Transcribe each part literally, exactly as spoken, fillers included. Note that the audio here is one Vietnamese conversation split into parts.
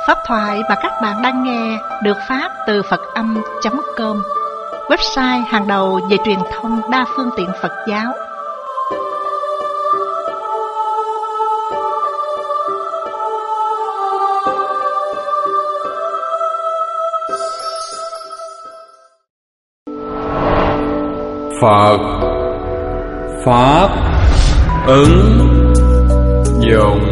Pháp thoại mà các bạn đang nghe được phát từ Phật Âm chấm com, website hàng đầu về truyền thông đa phương tiện Phật giáo. Phật Pháp ứng dụng.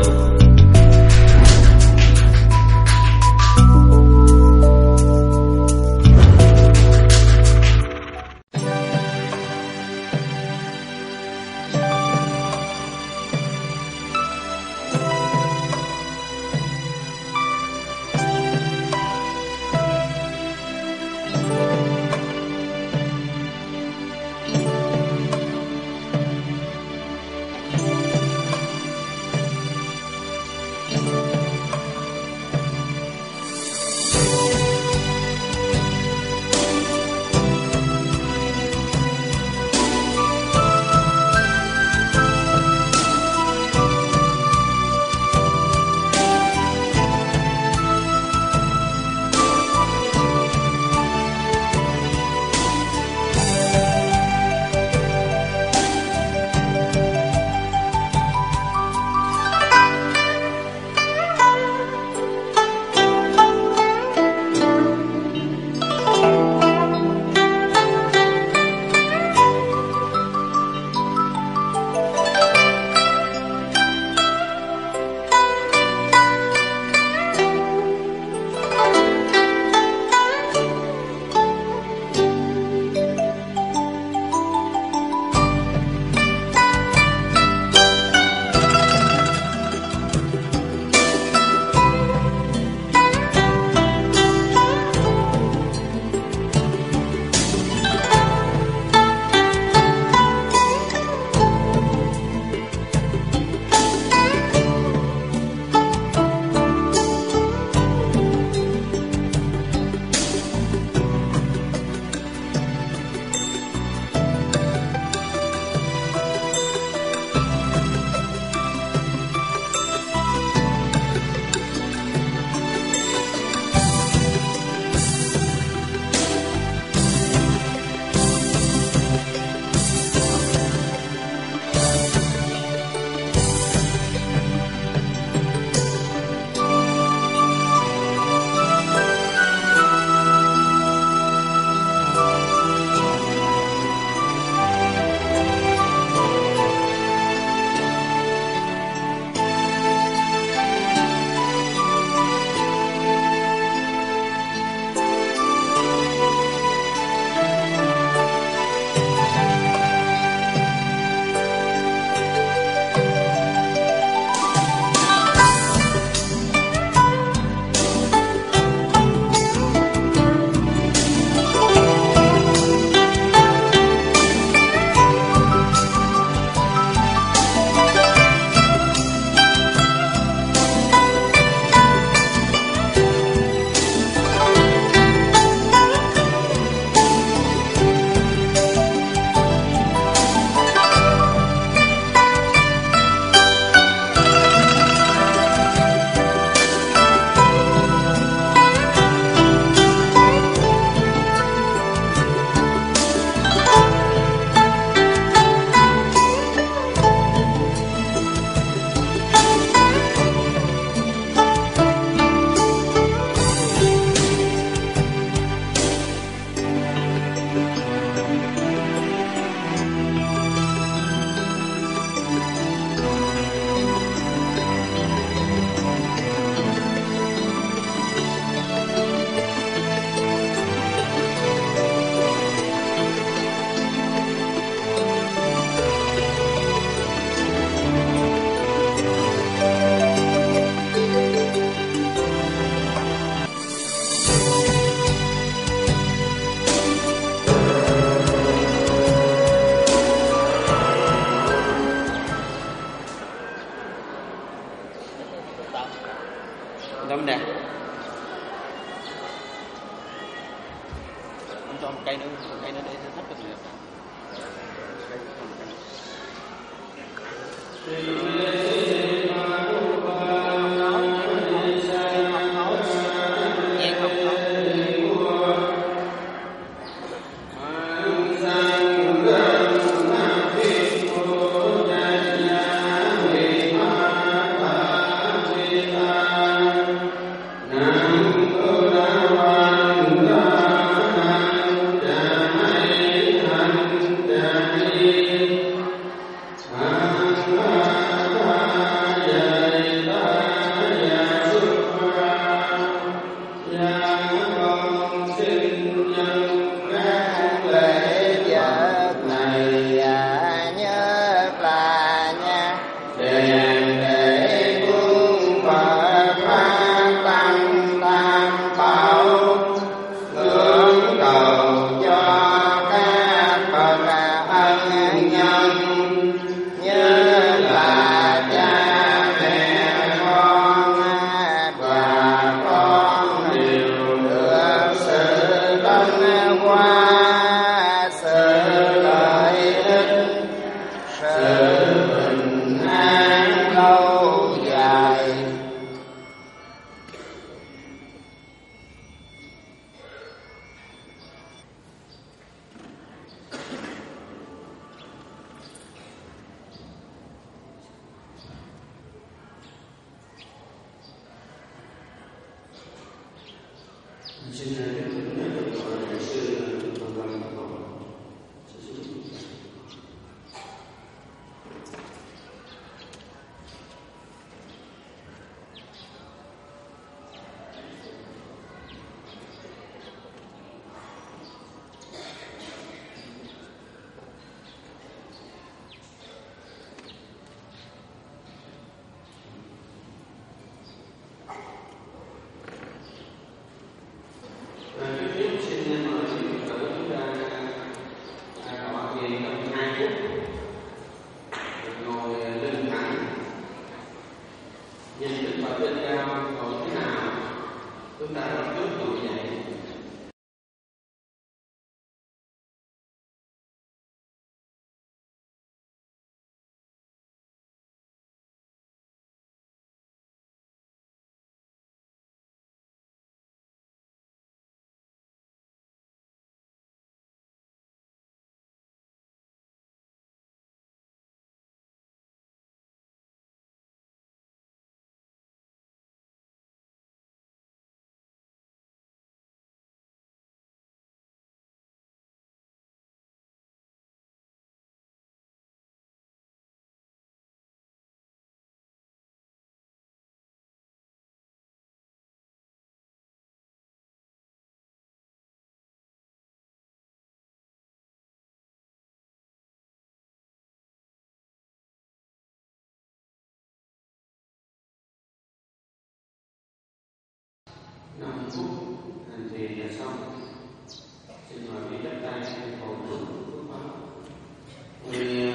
Đúng nè. Anh cho một cây nữa, một cây nữa để thấp cái gì. Hãy subscribe cho kênh Ghiền Mì Gõ để không bỏ lỡ những video hấp dẫn. năm phút hành trì là xong. Xin mời vị chắp tay cầu nguyện phước báo. Nguyện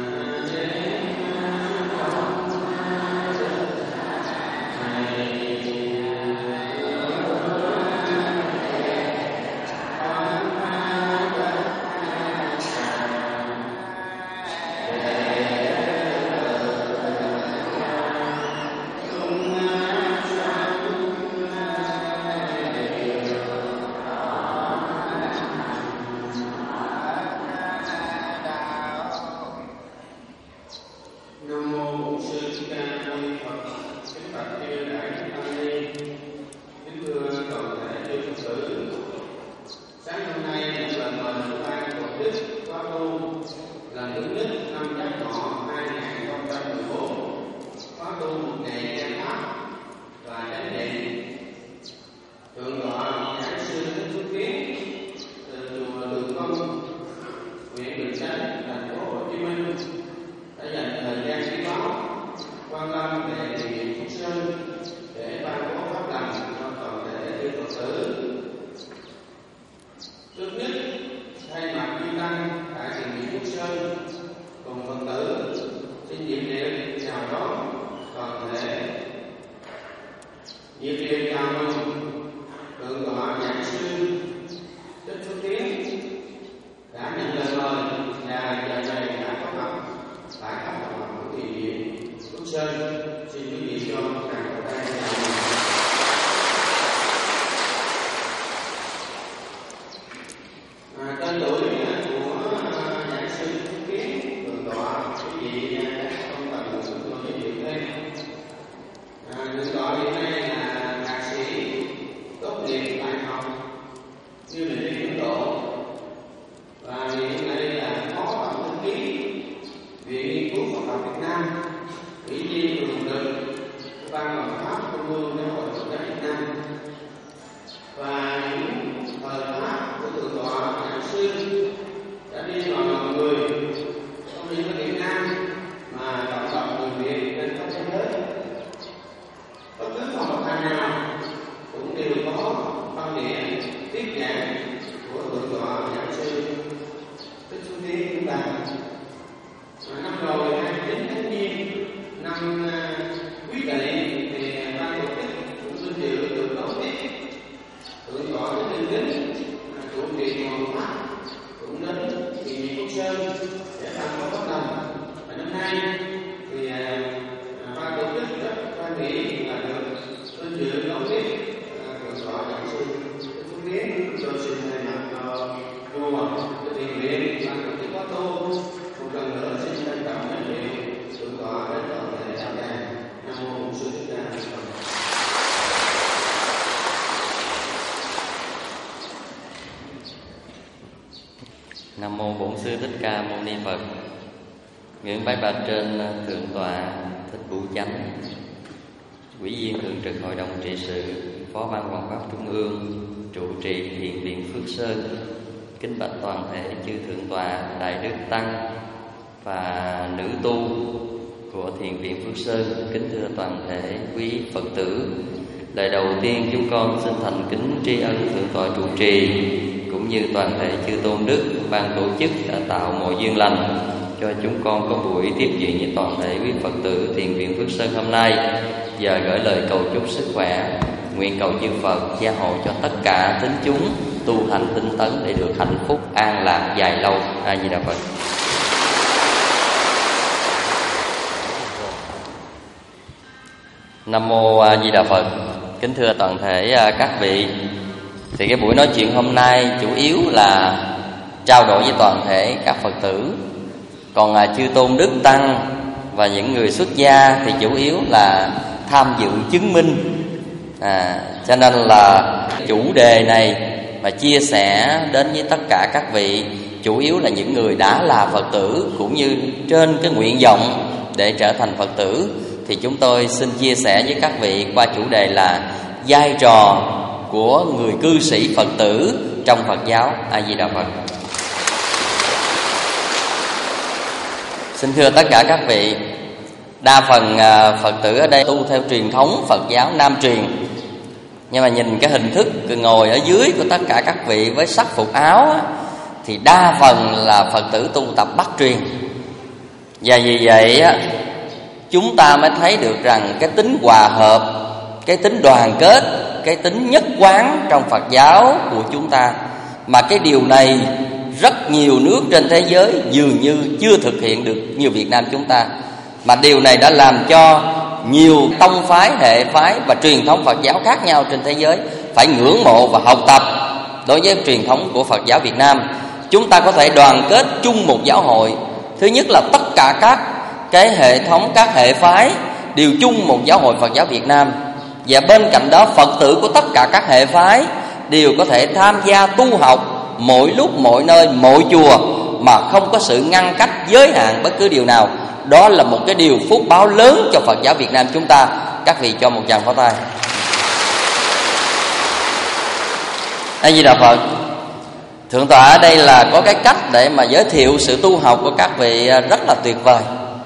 Nam mô Bổn Sư Thích Ca Mâu Ni Phật. Nguyện bái bạch trên thượng tọa Thích Bủ Chánh, Ủy viên thường trực Hội đồng trị sự, Phó ban Hoàng pháp Trung ương, trụ trì Thiền viện Phước Sơn. Kính bạch toàn thể chư thượng tọa, đại đức tăng và nữ tu của Thiền viện Phước Sơn. Kính thưa toàn thể quý Phật tử, lời đầu tiên chúng con xin thành kính tri ân thượng tọa trụ trì cũng như toàn thể chư tôn đức ban tổ chức đã tạo mọi duyên lành cho chúng con có buổi tiếp chuyện với toàn thể quý Phật tử Thiền viện Phước Sơn hôm nay, và gửi lời cầu chúc sức khỏe, nguyện cầu chư Phật gia hộ cho tất cả tín chúng tu hành tinh tấn để được hạnh phúc an lạc dài lâu. A Di Đà Phật. Nam mô A Di Đà Phật. Kính thưa toàn thể các vị, thì cái buổi nói chuyện hôm nay chủ yếu là trao đổi với toàn thể các Phật tử. Còn chư tôn đức tăng và những người xuất gia thì chủ yếu là tham dự chứng minh. à, Cho nên là chủ đề này mà chia sẻ đến với tất cả các vị, chủ yếu là những người đã là Phật tử cũng như trên cái nguyện vọng để trở thành Phật tử. Thì chúng tôi xin chia sẻ với các vị qua chủ đề là vai trò của người cư sĩ Phật tử trong Phật giáo. A Di Đà Phật. Xin thưa tất cả các vị, đa phần Phật tử ở đây tu theo truyền thống Phật giáo Nam truyền, Nhưng mà nhìn cái hình thức ngồi ở dưới của tất cả các vị với sắc phục áo á, thì đa phần là Phật tử tu tập Bắc truyền. Và vì vậy á, chúng ta mới thấy được rằng cái tính hòa hợp, cái tính đoàn kết, cái tính nhất quán trong Phật giáo của chúng ta. Mà cái điều này rất nhiều nước trên thế giới dường như chưa thực hiện được như Việt Nam chúng ta. Mà điều này đã làm cho nhiều tông phái, hệ phái và truyền thống Phật giáo khác nhau trên thế giới phải ngưỡng mộ và học tập đối với truyền thống của Phật giáo Việt Nam. Chúng ta có thể đoàn kết chung một giáo hội. Thứ nhất là tất cả các cái hệ thống, các hệ phái đều chung một giáo hội Phật giáo Việt Nam. Và bên cạnh đó Phật tử của tất cả các hệ phái đều có thể tham gia tu học mỗi lúc, mỗi nơi, mỗi chùa mà không có sự ngăn cách, giới hạn bất cứ điều nào. Đó là một cái điều phúc báo lớn cho Phật giáo Việt Nam chúng ta. Các vị cho một tràng pháo tay. A Di Đà Phật. Thượng tọa ở đây là có cái cách để mà giới thiệu sự tu học của các vị rất là tuyệt vời.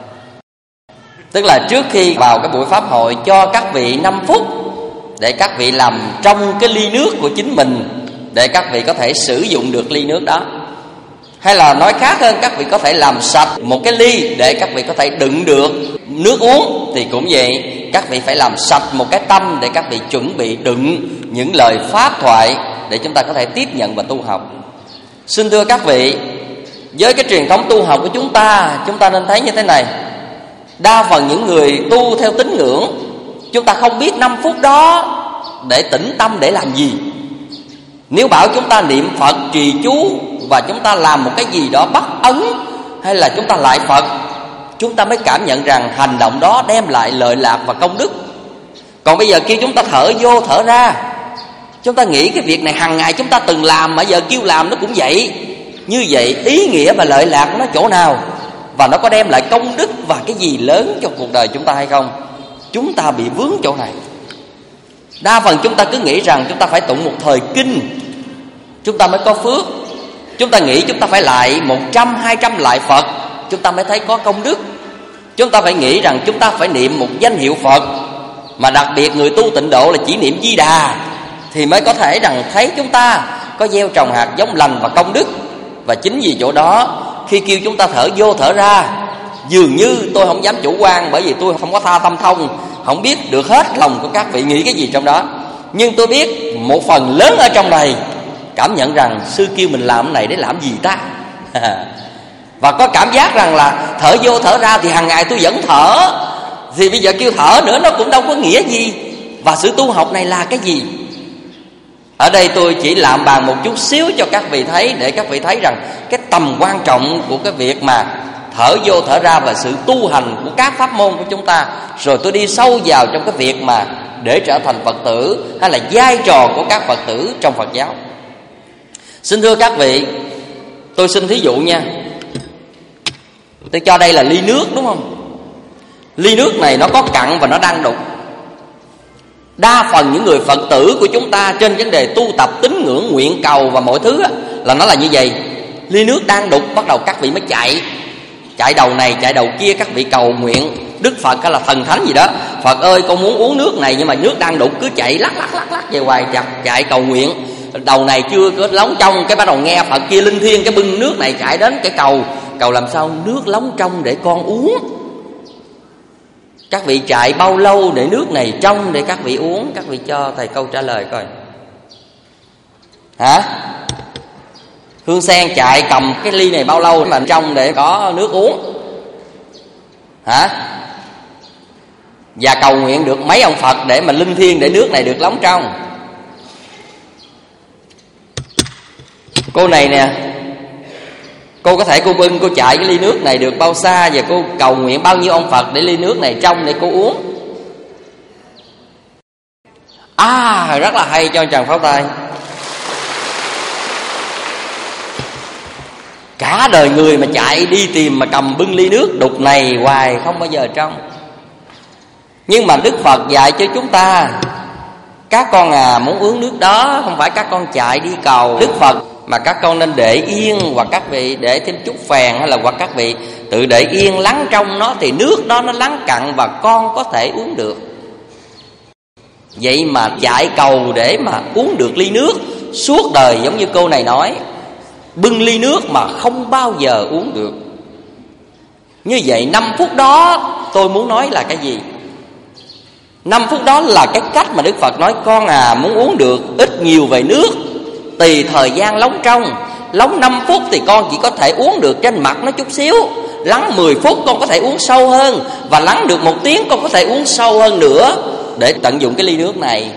Tức là trước khi vào cái buổi pháp hội cho các vị năm phút để các vị làm trong cái ly nước của chính mình, để các vị có thể sử dụng được ly nước đó. Hay là nói khác hơn, các vị có thể làm sạch một cái ly để các vị có thể đựng được nước uống. Thì cũng vậy, các vị phải làm sạch một cái tâm để các vị chuẩn bị đựng những lời pháp thoại để chúng ta có thể tiếp nhận và tu học. Xin thưa các vị, với cái truyền thống tu học của chúng ta, chúng ta nên thấy như thế này. Đa phần những người tu theo tín ngưỡng, chúng ta không biết năm phút đó để tĩnh tâm để làm gì. Nếu bảo chúng ta niệm Phật, trì chú và chúng ta làm một cái gì đó bắt ấn, hay là chúng ta lại Phật, chúng ta mới cảm nhận rằng hành động đó đem lại lợi lạc và công đức. Còn bây giờ kêu chúng ta thở vô thở ra, chúng ta nghĩ cái việc này hàng ngày chúng ta từng làm mà giờ kêu làm nó cũng vậy. Như vậy ý nghĩa và lợi lạc nó chỗ nào? Và nó có đem lại công đức và cái gì lớn cho cuộc đời chúng ta hay không? Chúng ta bị vướng chỗ này. Đa phần chúng ta cứ nghĩ rằng chúng ta phải tụng một thời kinh chúng ta mới có phước. Chúng ta nghĩ chúng ta phải lại một trăm, hai trăm lại Phật chúng ta mới thấy có công đức. Chúng ta phải nghĩ rằng chúng ta phải niệm một danh hiệu Phật, mà đặc biệt người tu tịnh độ là chỉ niệm Di Đà thì mới có thể rằng thấy chúng ta có gieo trồng hạt giống lành và công đức. Và chính vì chỗ đó, khi kêu chúng ta thở vô thở ra, dường như tôi không dám chủ quan, bởi vì tôi không có tha tâm thông, không biết được hết lòng của các vị nghĩ cái gì trong đó. Nhưng tôi biết một phần lớn ở trong này cảm nhận rằng sư kêu mình làm cái này để làm gì ta. Và có cảm giác rằng là thở vô thở ra thì hàng ngày tôi vẫn thở, thì bây giờ kêu thở nữa nó cũng đâu có nghĩa gì. Và sự tu học này là cái gì? Ở đây tôi chỉ làm bàn một chút xíu cho các vị thấy, để các vị thấy rằng cái tầm quan trọng của cái việc mà thở vô thở ra và sự tu hành của các pháp môn của chúng ta. Rồi tôi đi sâu vào trong cái việc mà để trở thành Phật tử, hay là vai trò của các Phật tử trong Phật giáo. Xin thưa các vị, tôi xin thí dụ nha. Tôi cho đây là ly nước, đúng không? Ly nước này nó có cặn và nó đang đục. Đa phần những người Phật tử của chúng ta trên vấn đề tu tập, tín ngưỡng, nguyện cầu và mọi thứ á, là nó là như vậy. Ly nước đang đục, bắt đầu các vị mới chạy. Chạy đầu này, chạy đầu kia, các vị cầu nguyện Đức Phật hay là thần thánh gì đó. Phật ơi, con muốn uống nước này, nhưng mà nước đang đục, cứ chạy lắc lắc lắc lắc về hoài, chặt chạy cầu nguyện. Đầu này chưa có lóng trong, cái bắt đầu nghe Phật kia linh thiêng, cái bưng nước này chạy đến cái cầu. Cầu làm sao nước lóng trong để con uống. Các vị chạy bao lâu để nước này trong để các vị uống? Các vị cho thầy câu trả lời coi. Hả? Hương Sen chạy cầm cái ly này bao lâu mà trong để có nước uống? Hả? Và cầu nguyện được mấy ông Phật để mà linh thiêng để nước này được lóng trong? Cô này nè, cô có thể cô bưng, cô chạy cái ly nước này được bao xa, và cô cầu nguyện bao nhiêu ông Phật để ly nước này trong để cô uống? À, rất là hay, cho chàng pháo tay. Cả đời người mà chạy đi tìm mà cầm bưng ly nước đục này hoài không bao giờ trong. Nhưng mà Đức Phật dạy cho chúng ta, các con à, muốn uống nước đó không phải các con chạy đi cầu Đức Phật, mà các con nên để yên, hoặc các vị để thêm chút phèn, hay là hoặc các vị tự để yên lắng trong nó, thì nước đó nó lắng cặn và con có thể uống được. Vậy mà chạy cầu để mà uống được ly nước suốt đời, giống như cô này nói, bưng ly nước mà không bao giờ uống được. Như vậy năm phút đó tôi muốn nói là cái gì? Năm phút đó là cái cách mà Đức Phật nói: con à, muốn uống được ít nhiều về nước, tùy thời gian lóng trong. Lóng năm phút thì con chỉ có thể uống được trên mặt nó chút xíu, lắng mười phút con có thể uống sâu hơn, và lắng được một tiếng con có thể uống sâu hơn nữa, để tận dụng cái ly nước này.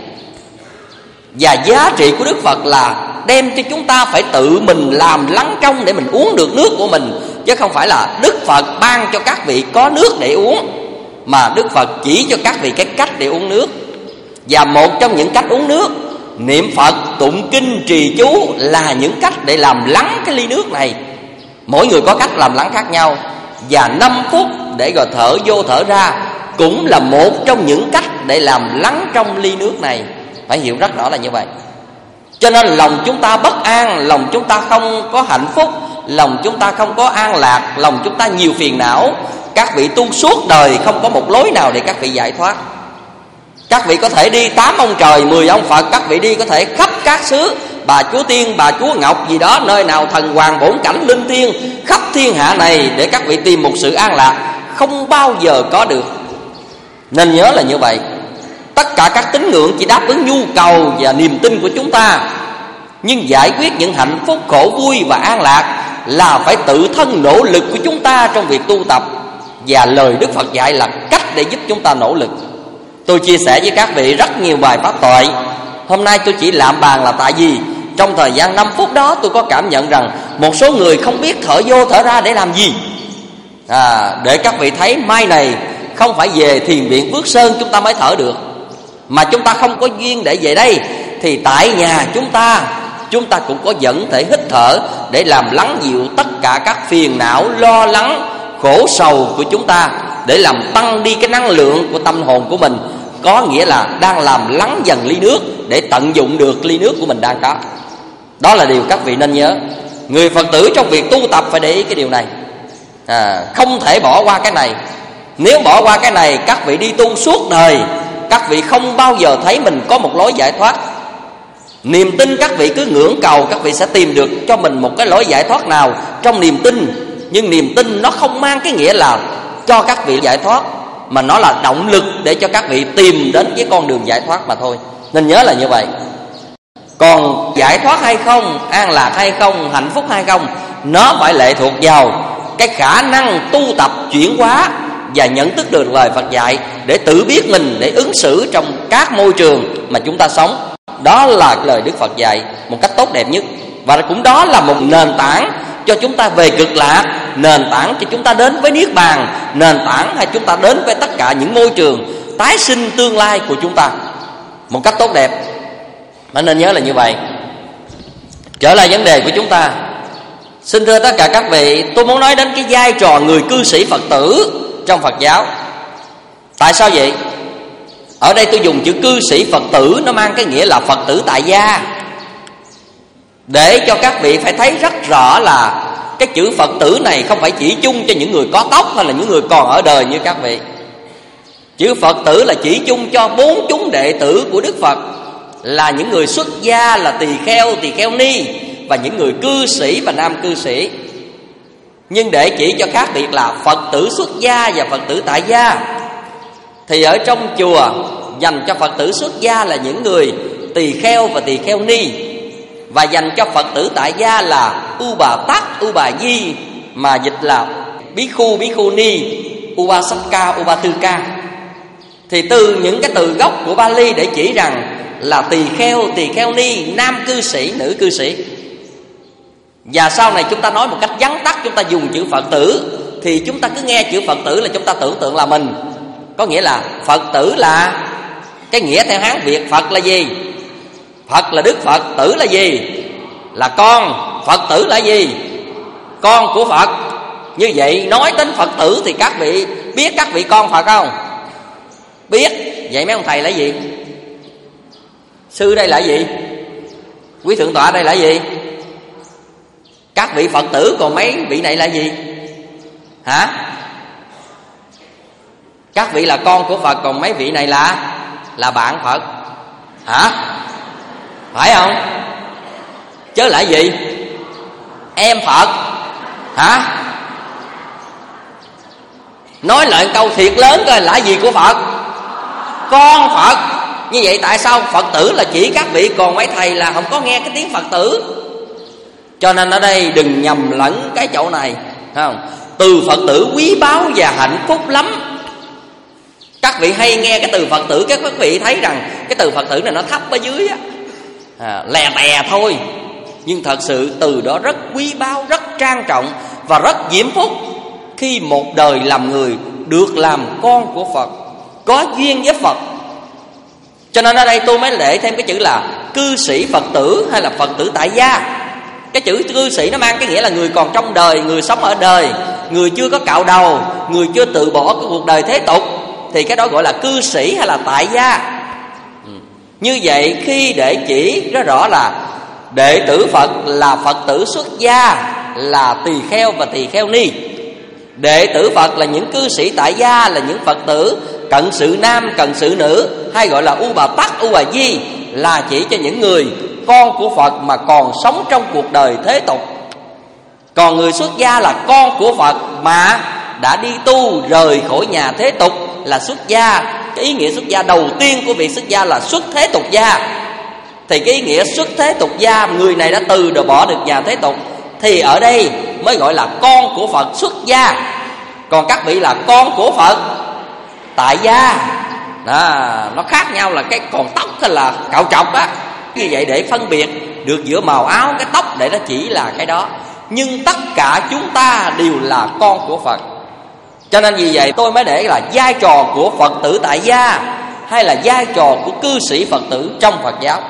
Và giá trị của Đức Phật là đem cho chúng ta phải tự mình làm lắng trong để mình uống được nước của mình, chứ không phải là Đức Phật ban cho các vị có nước để uống, mà Đức Phật chỉ cho các vị cái cách để uống nước. Và một trong những cách uống nước, niệm Phật, tụng kinh, trì chú là những cách để làm lắng cái ly nước này. Mỗi người có cách làm lắng khác nhau. Và năm phút để rồi thở vô thở ra cũng là một trong những cách để làm lắng trong ly nước này. Phải hiểu rất rõ là như vậy. Cho nên lòng chúng ta bất an, lòng chúng ta không có hạnh phúc, lòng chúng ta không có an lạc, lòng chúng ta nhiều phiền não. Các vị tu suốt đời không có một lối nào để các vị giải thoát. Các vị có thể đi tám ông trời, mười ông Phật, các vị đi có thể khắp các xứ, bà chúa Tiên, bà chúa Ngọc gì đó, nơi nào thần hoàng bổn cảnh linh thiêng, khắp thiên hạ này để các vị tìm một sự an lạc, không bao giờ có được. Nên nhớ là như vậy. Tất cả các tín ngưỡng chỉ đáp ứng nhu cầu và niềm tin của chúng ta, nhưng giải quyết những hạnh phúc, khổ vui và an lạc là phải tự thân nỗ lực của chúng ta trong việc tu tập. Và lời Đức Phật dạy là cách để giúp chúng ta nỗ lực. Tôi chia sẻ với các vị rất nhiều bài pháp thoại. Hôm nay tôi chỉ lạm bàn là tại vì trong thời gian năm phút đó tôi có cảm nhận rằng một số người không biết thở vô thở ra để làm gì. à, Để các vị thấy mai này không phải về thiền viện Phước Sơn chúng ta mới thở được, mà chúng ta không có duyên để về đây thì tại nhà chúng ta Chúng ta cũng có vẫn thể hít thở để làm lắng dịu tất cả các phiền não, lo lắng, khổ sầu của chúng ta, để làm tăng đi cái năng lượng của tâm hồn của mình. Có nghĩa là đang làm lắng dần ly nước để tận dụng được ly nước của mình đang có. Đó là điều các vị nên nhớ. Người Phật tử trong việc tu tập phải để ý cái điều này, à, không thể bỏ qua cái này. Nếu bỏ qua cái này, các vị đi tu suốt đời, các vị không bao giờ thấy mình có một lối giải thoát. Niềm tin các vị cứ ngưỡng cầu, các vị sẽ tìm được cho mình một cái lối giải thoát nào trong niềm tin. Nhưng niềm tin nó không mang cái nghĩa là cho các vị giải thoát, mà nó là động lực để cho các vị tìm đến với con đường giải thoát mà thôi. Nên nhớ là như vậy. Còn giải thoát hay không, an lạc hay không, hạnh phúc hay không, nó phải lệ thuộc vào cái khả năng tu tập chuyển hóa và nhận thức được lời Phật dạy, để tự biết mình, để ứng xử trong các môi trường mà chúng ta sống. Đó là lời Đức Phật dạy một cách tốt đẹp nhất. Và cũng đó là một nền tảng cho chúng ta về cực lạc, nền tảng cho chúng ta đến với Niết Bàn, nền tảng hay chúng ta đến với tất cả những môi trường tái sinh tương lai của chúng ta một cách tốt đẹp. Mà nên nhớ là như vậy. Trở lại vấn đề của chúng ta, xin thưa tất cả các vị, tôi muốn nói đến cái vai trò người cư sĩ Phật tử trong Phật giáo. Tại sao vậy? Ở đây tôi dùng chữ cư sĩ Phật tử, nó mang cái nghĩa là Phật tử tại gia, để cho các vị phải thấy rất rõ là cái chữ Phật tử này không phải chỉ chung cho những người có tóc hay là những người còn ở đời như các vị. Chữ Phật tử là chỉ chung cho bốn chúng đệ tử của Đức Phật, là những người xuất gia là tỳ kheo, tỳ kheo ni, và những người cư sĩ và nam cư sĩ. Nhưng để chỉ cho khác biệt là Phật tử xuất gia và Phật tử tại gia, thì ở trong chùa dành cho Phật tử xuất gia là những người tỳ kheo và tỳ kheo ni, và dành cho Phật tử tại gia là U Bà Tát, U Bà Di, mà dịch là Bí Khu, Bí Khu Ni, Upasaka, Upattika. Thì từ những cái từ gốc của Bali để chỉ rằng là tỳ kheo, tỳ kheo ni, nam cư sĩ, nữ cư sĩ. Và sau này chúng ta nói một cách vắn tắt, chúng ta dùng chữ Phật tử, thì chúng ta cứ nghe chữ Phật tử là chúng ta tưởng tượng là mình. Có nghĩa là Phật tử là cái nghĩa theo Hán Việt. Phật là gì? Phật là Đức Phật. Tử là gì? Là con. Phật tử là gì? Con của Phật. Như vậy nói đến Phật tử thì các vị biết các vị con Phật không? Biết. Vậy mấy ông thầy là gì? Sư đây là gì? Quý thượng tọa đây là gì? Các vị Phật tử, còn mấy vị này là gì? Hả? Các vị là con của Phật, còn mấy vị này là là bạn Phật. Hả? Phải không? Chứ lại gì? Em Phật. Hả? Nói lại câu thiệt lớn coi, là gì của Phật? Con Phật. Như vậy tại sao Phật tử là chỉ các vị, còn mấy thầy là không có nghe cái tiếng Phật tử? Cho nên ở đây đừng nhầm lẫn cái chỗ này, thấy không? Từ Phật tử quý báu và hạnh phúc lắm. Các vị hay nghe cái từ Phật tử, các vị thấy rằng cái từ Phật tử này nó thấp ở dưới á, à, lè tè thôi. Nhưng thật sự từ đó rất quý báu, rất trang trọng và rất diễm phúc. Khi một đời làm người được làm con của Phật, có duyên với Phật. Cho nên ở đây tôi mới để thêm cái chữ là cư sĩ Phật tử hay là Phật tử tại gia. Cái chữ cư sĩ nó mang cái nghĩa là người còn trong đời, người sống ở đời, người chưa có cạo đầu, người chưa từ bỏ cái cuộc đời thế tục, thì cái đó gọi là cư sĩ hay là tại gia. Như vậy khi để chỉ rất rõ là đệ tử Phật là Phật tử xuất gia, là tỳ kheo và tỳ kheo ni. Đệ tử Phật là những cư sĩ tại gia, là những Phật tử cận sự nam, cận sự nữ, hay gọi là U Bà Tắc, U Bà Di, là chỉ cho những người con của Phật mà còn sống trong cuộc đời thế tục. Còn người xuất gia là con của Phật mà đã đi tu rời khỏi nhà thế tục là xuất gia. Cái ý nghĩa xuất gia đầu tiên của việc xuất gia là xuất thế tục gia. Thì cái ý nghĩa xuất thế tục gia, người này đã từ rồi bỏ được nhà thế tục, thì ở đây mới gọi là con của Phật xuất gia. Còn các vị là con của Phật tại gia. Đó, nó khác nhau là cái còn tóc hay là cạo trọc á. Như vậy để phân biệt được giữa màu áo cái tóc, để nó chỉ là cái đó. Nhưng tất cả chúng ta đều là con của Phật. Cho nên vì vậy tôi mới để là vai trò của Phật tử tại gia hay là vai trò của cư sĩ Phật tử trong Phật giáo,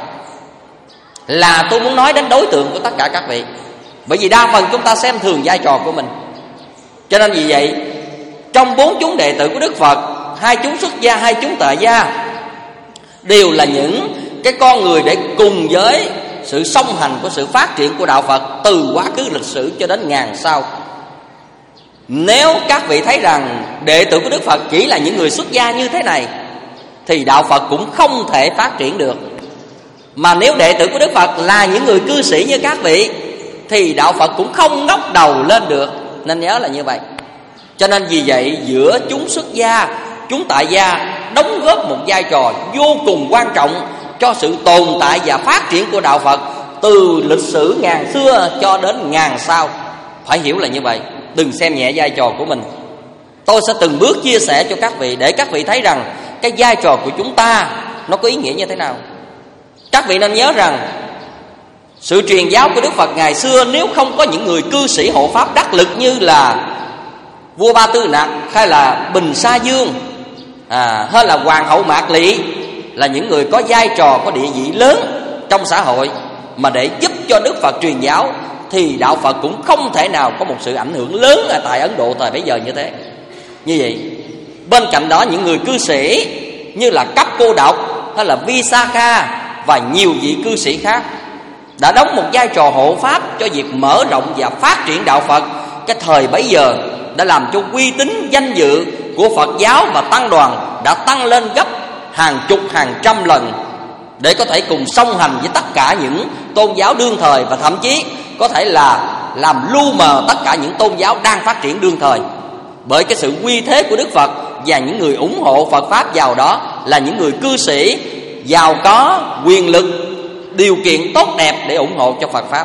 là tôi muốn nói đến đối tượng của tất cả các vị. Bởi vì đa phần chúng ta xem thường vai trò của mình. Cho nên vì vậy trong bốn chúng đệ tử của Đức Phật, hai chúng xuất gia, hai chúng tại gia đều là những cái con người để cùng với sự song hành của sự phát triển của đạo Phật từ quá khứ lịch sử cho đến ngàn sau. Nếu các vị thấy rằng đệ tử của Đức Phật chỉ là những người xuất gia như thế này thì đạo Phật cũng không thể phát triển được. Mà nếu đệ tử của Đức Phật là những người cư sĩ như các vị thì đạo Phật cũng không ngóc đầu lên được. Nên nhớ là như vậy. Cho nên vì vậy giữa chúng xuất gia, chúng tại gia đóng góp một vai trò vô cùng quan trọng cho sự tồn tại và phát triển của đạo Phật từ lịch sử ngàn xưa cho đến ngàn sau. Phải hiểu là như vậy, đừng xem nhẹ vai trò của mình. Tôi sẽ từng bước chia sẻ cho các vị để các vị thấy rằng cái vai trò của chúng ta nó có ý nghĩa như thế nào. Các vị nên nhớ rằng sự truyền giáo của Đức Phật ngày xưa, nếu không có những người cư sĩ hộ pháp đắc lực như là vua Ba Tư Nặc hay là Bình Sa Dương à, hay là Hoàng hậu Mạc Lị, là những người có vai trò, có địa vị lớn trong xã hội mà để giúp cho Đức Phật truyền giáo, thì đạo Phật cũng không thể nào có một sự ảnh hưởng lớn ở tại Ấn Độ thời bấy giờ như thế. Như vậy bên cạnh đó những người cư sĩ như là Cấp Cô Độc hay là Visakha và nhiều vị cư sĩ khác đã đóng một vai trò hộ pháp cho việc mở rộng và phát triển đạo Phật. Cái thời bấy giờ đã làm cho uy tín danh dự của Phật giáo và tăng đoàn đã tăng lên gấp hàng chục hàng trăm lần, để có thể cùng song hành với tất cả những tôn giáo đương thời, và thậm chí có thể là làm lu mờ tất cả những tôn giáo đang phát triển đương thời. Bởi cái sự uy thế của Đức Phật và những người ủng hộ Phật Pháp vào đó là những người cư sĩ giàu có, quyền lực, điều kiện tốt đẹp để ủng hộ cho Phật Pháp.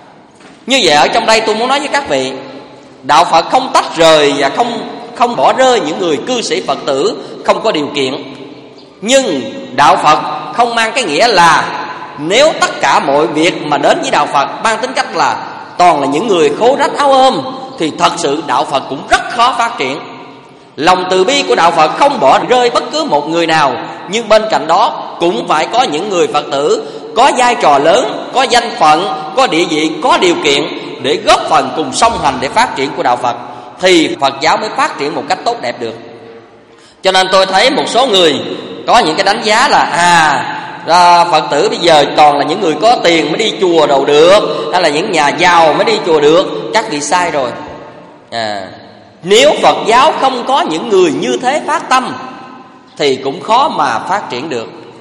Như vậy ở trong đây tôi muốn nói với các vị, đạo Phật không tách rời và không không bỏ rơi những người cư sĩ Phật tử không có điều kiện. Nhưng đạo Phật không mang cái nghĩa là nếu tất cả mọi việc mà đến với đạo Phật mang tính cách là toàn là những người khố rách áo ôm, thì thật sự đạo Phật cũng rất khó phát triển. Lòng từ bi của đạo Phật không bỏ rơi bất cứ một người nào, nhưng bên cạnh đó cũng phải có những người Phật tử có vai trò lớn, có danh phận, có địa vị, có điều kiện để góp phần cùng song hành để phát triển của đạo Phật, thì Phật giáo mới phát triển một cách tốt đẹp được. Cho nên tôi thấy một số người có những cái đánh giá là à, à Phật tử bây giờ toàn là những người có tiền mới đi chùa đâu được, hay là những nhà giàu mới đi chùa được. Các vị sai rồi. à, Nếu Phật giáo không có những người như thế phát tâm thì cũng khó mà phát triển được.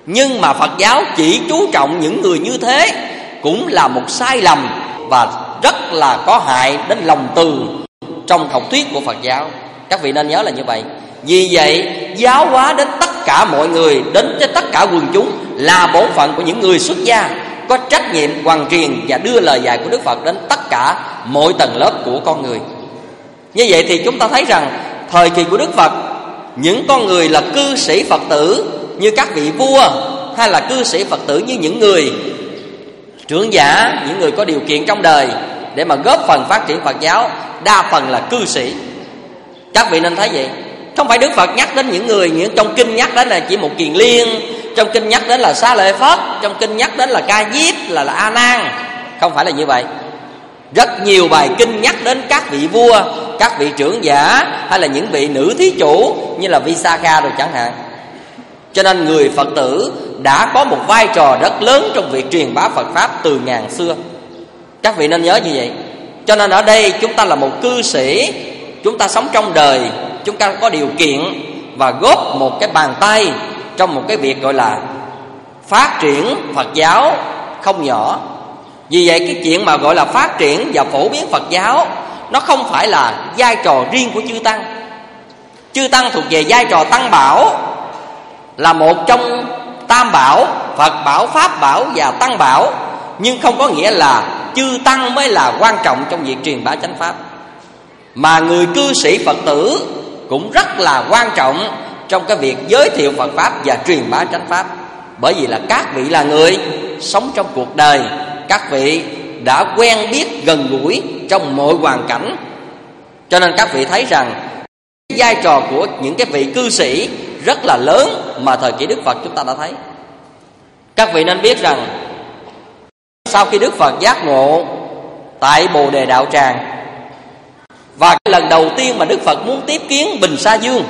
Nhưng mà Phật giáo chỉ chú trọng những người như thế cũng là một sai lầm và rất là có hại đến lòng từ trong học thuyết của Phật giáo. Các vị nên nhớ là như vậy. Vì vậy giáo hóa đến tất cả mọi người, đến cho tất cả quần chúng là bổn phận của những người xuất gia, có trách nhiệm hoàn truyền và đưa lời dạy của Đức Phật đến tất cả mọi tầng lớp của con người. Như vậy thì chúng ta thấy rằng thời kỳ của Đức Phật, những con người là cư sĩ Phật tử như các vị vua, hay là cư sĩ Phật tử như những người trưởng giả, những người có điều kiện trong đời để mà góp phần phát triển Phật giáo, đa phần là cư sĩ. Các vị nên thấy vậy. Không phải Đức Phật nhắc đến những người, những trong kinh nhắc đến là chỉ một Kiền Liên, trong kinh nhắc đến là Xá Lợi Phất, trong kinh nhắc đến là Ca Diếp, là, là A Nan. Không phải là như vậy. Rất nhiều bài kinh nhắc đến các vị vua, các vị trưởng giả, hay là những vị nữ thí chủ như là Visakha rồi chẳng hạn. Cho nên người Phật tử đã có một vai trò rất lớn trong việc truyền bá Phật Pháp từ ngàn xưa. Các vị nên nhớ như vậy. Cho nên ở đây chúng ta là một cư sĩ, chúng ta sống trong đời, chúng ta có điều kiện và góp một cái bàn tay trong một cái việc gọi là phát triển Phật giáo không nhỏ. Vì vậy cái chuyện mà gọi là phát triển và phổ biến Phật giáo, nó không phải là vai trò riêng của chư Tăng. Chư Tăng thuộc về vai trò Tăng Bảo, là một trong Tam Bảo, Phật Bảo, Pháp Bảo và Tăng Bảo. Nhưng không có nghĩa là chư Tăng mới là quan trọng trong việc truyền bá chánh Pháp, mà người cư sĩ Phật tử cũng rất là quan trọng trong cái việc giới thiệu Phật Pháp và truyền bá chánh Pháp. Bởi vì là các vị là người sống trong cuộc đời, các vị đã quen biết gần gũi trong mọi hoàn cảnh. Cho nên các vị thấy rằng vai trò của những cái vị cư sĩ rất là lớn mà thời kỳ Đức Phật chúng ta đã thấy. Các vị nên biết rằng sau khi Đức Phật giác ngộ tại Bồ Đề Đạo Tràng, và lần đầu tiên mà Đức Phật muốn tiếp kiến Bình Sa Dương,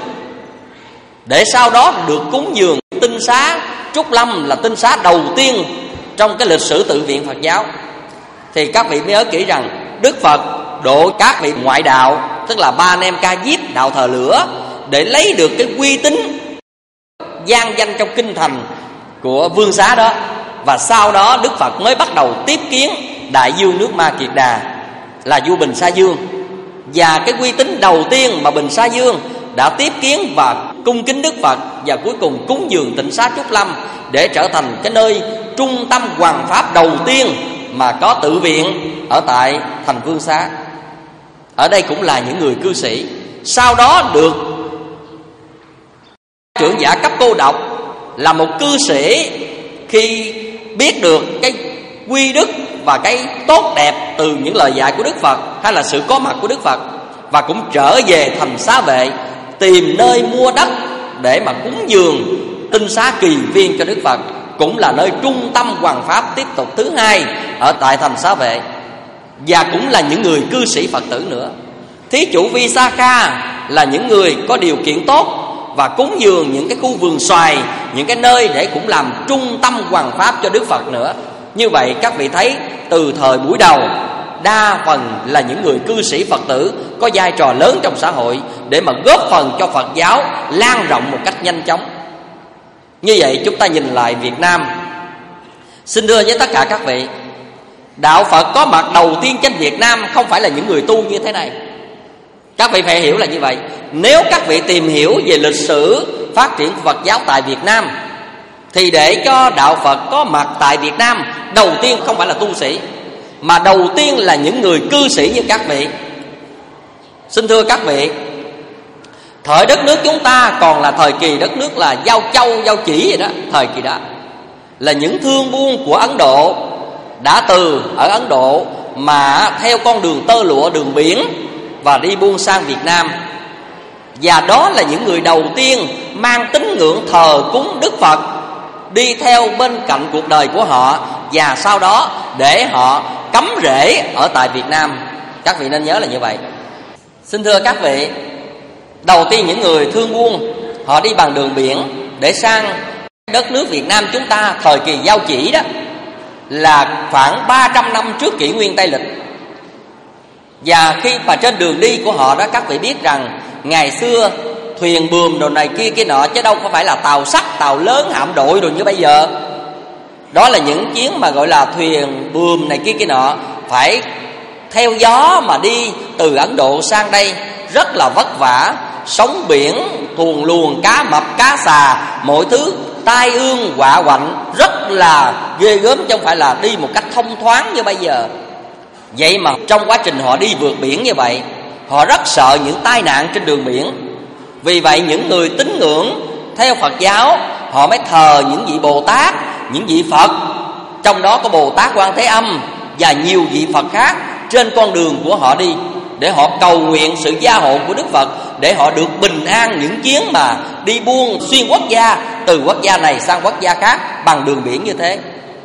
để sau đó được cúng dường tinh xá Trúc Lâm, là tinh xá đầu tiên trong cái lịch sử tự viện Phật giáo, thì các vị nhớ kỹ rằng Đức Phật độ các vị ngoại đạo, tức là ba anh em Ca Diếp, đạo thờ lửa, để lấy được cái uy tín vang danh trong kinh thành của vương xá đó. Và sau đó Đức Phật mới bắt đầu tiếp kiến đại vương nước Ma Kiệt Đà, là vua Bình Sa Dương. Và cái uy tín đầu tiên mà Bình Sa Dương đã tiếp kiến và cung kính Đức Phật, và cuối cùng cúng dường tịnh xá Trúc Lâm để trở thành cái nơi trung tâm hoằng pháp đầu tiên mà có tự viện ở tại thành Vương Xá. Ở đây cũng là những người cư sĩ. Sau đó được trưởng giả cấp cô độc là một cư sĩ, khi biết được cái quy đức và cái tốt đẹp từ những lời dạy của Đức Phật hay là sự có mặt của Đức Phật, và cũng trở về thành Xá Vệ, tìm nơi mua đất để mà cúng dường tinh xá Kỳ Viên cho Đức Phật, cũng là nơi trung tâm hoằng pháp tiếp tục thứ hai ở tại thành Xá Vệ. Và cũng là những người cư sĩ Phật tử nữa. Thí chủ Visakha là những người có điều kiện tốt và cúng dường những cái khu vườn xoài, những cái nơi để cũng làm trung tâm hoằng pháp cho Đức Phật nữa. Như vậy các vị thấy từ thời buổi đầu, đa phần là những người cư sĩ Phật tử có vai trò lớn trong xã hội để mà góp phần cho Phật giáo lan rộng một cách nhanh chóng. Như vậy chúng ta nhìn lại Việt Nam, xin thưa với tất cả các vị, đạo Phật có mặt đầu tiên trên Việt Nam không phải là những người tu như thế này. Các vị phải hiểu là như vậy. Nếu các vị tìm hiểu về lịch sử phát triển của Phật giáo tại Việt Nam, thì để cho đạo Phật có mặt tại Việt Nam, đầu tiên không phải là tu sĩ, mà đầu tiên là những người cư sĩ như các vị. Xin thưa các vị, thời đất nước chúng ta còn là thời kỳ đất nước là giao châu, giao chỉ vậy đó. Thời kỳ đó là những thương buôn của Ấn Độ đã từ ở Ấn Độ mà theo con đường tơ lụa, đường biển, và đi buôn sang Việt Nam. Và đó là những người đầu tiên mang tín ngưỡng thờ cúng Đức Phật đi theo bên cạnh cuộc đời của họ, và sau đó để họ cắm rễ ở tại Việt Nam. Các vị nên nhớ là như vậy. Xin thưa các vị, đầu tiên những người thương buôn họ đi bằng đường biển để sang đất nước Việt Nam chúng ta thời kỳ giao chỉ đó, là khoảng ba trăm năm trước kỷ nguyên Tây Lịch. Và khi mà trên đường đi của họ đó, các vị biết rằng ngày xưa thuyền buồm đồ này kia kia nọ, chứ đâu có phải là tàu sắt, tàu lớn, hạm đội rồi như bây giờ. Đó là những chuyến mà gọi là thuyền buồm này kia kia nọ, phải theo gió mà đi từ Ấn Độ sang đây, rất là vất vả. Sóng biển, thuồng luồng, cá mập, cá xà, mọi thứ tai ương họa hoạnh, rất là ghê gớm, chứ không phải là đi một cách thông thoáng như bây giờ. Vậy mà trong quá trình họ đi vượt biển như vậy, họ rất sợ những tai nạn trên đường biển. Vì vậy những người tín ngưỡng theo Phật giáo, họ mới thờ những vị Bồ Tát, những vị Phật, trong đó có Bồ Tát Quan Thế Âm và nhiều vị Phật khác trên con đường của họ đi, để họ cầu nguyện sự gia hộ của Đức Phật, để họ được bình an những chuyến mà đi buôn xuyên quốc gia, từ quốc gia này sang quốc gia khác bằng đường biển như thế.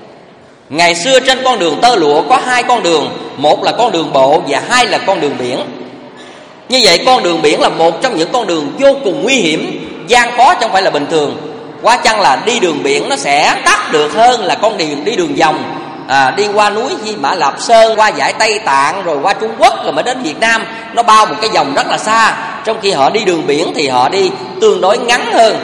Ngày xưa trên con đường tơ lụa có hai con đường, một là con đường bộ và hai là con đường biển. Như vậy con đường biển là một trong những con đường vô cùng nguy hiểm, gian khó chứ không phải là bình thường. Quá chăng là đi đường biển nó sẽ tắt được hơn là con đường đi đường vòng, à, đi qua núi Di Mã Lạp Sơn, qua dải Tây Tạng, rồi qua Trung Quốc, rồi mới đến Việt Nam. Nó bao một cái vòng rất là xa. Trong khi họ đi đường biển thì họ đi tương đối ngắn hơn.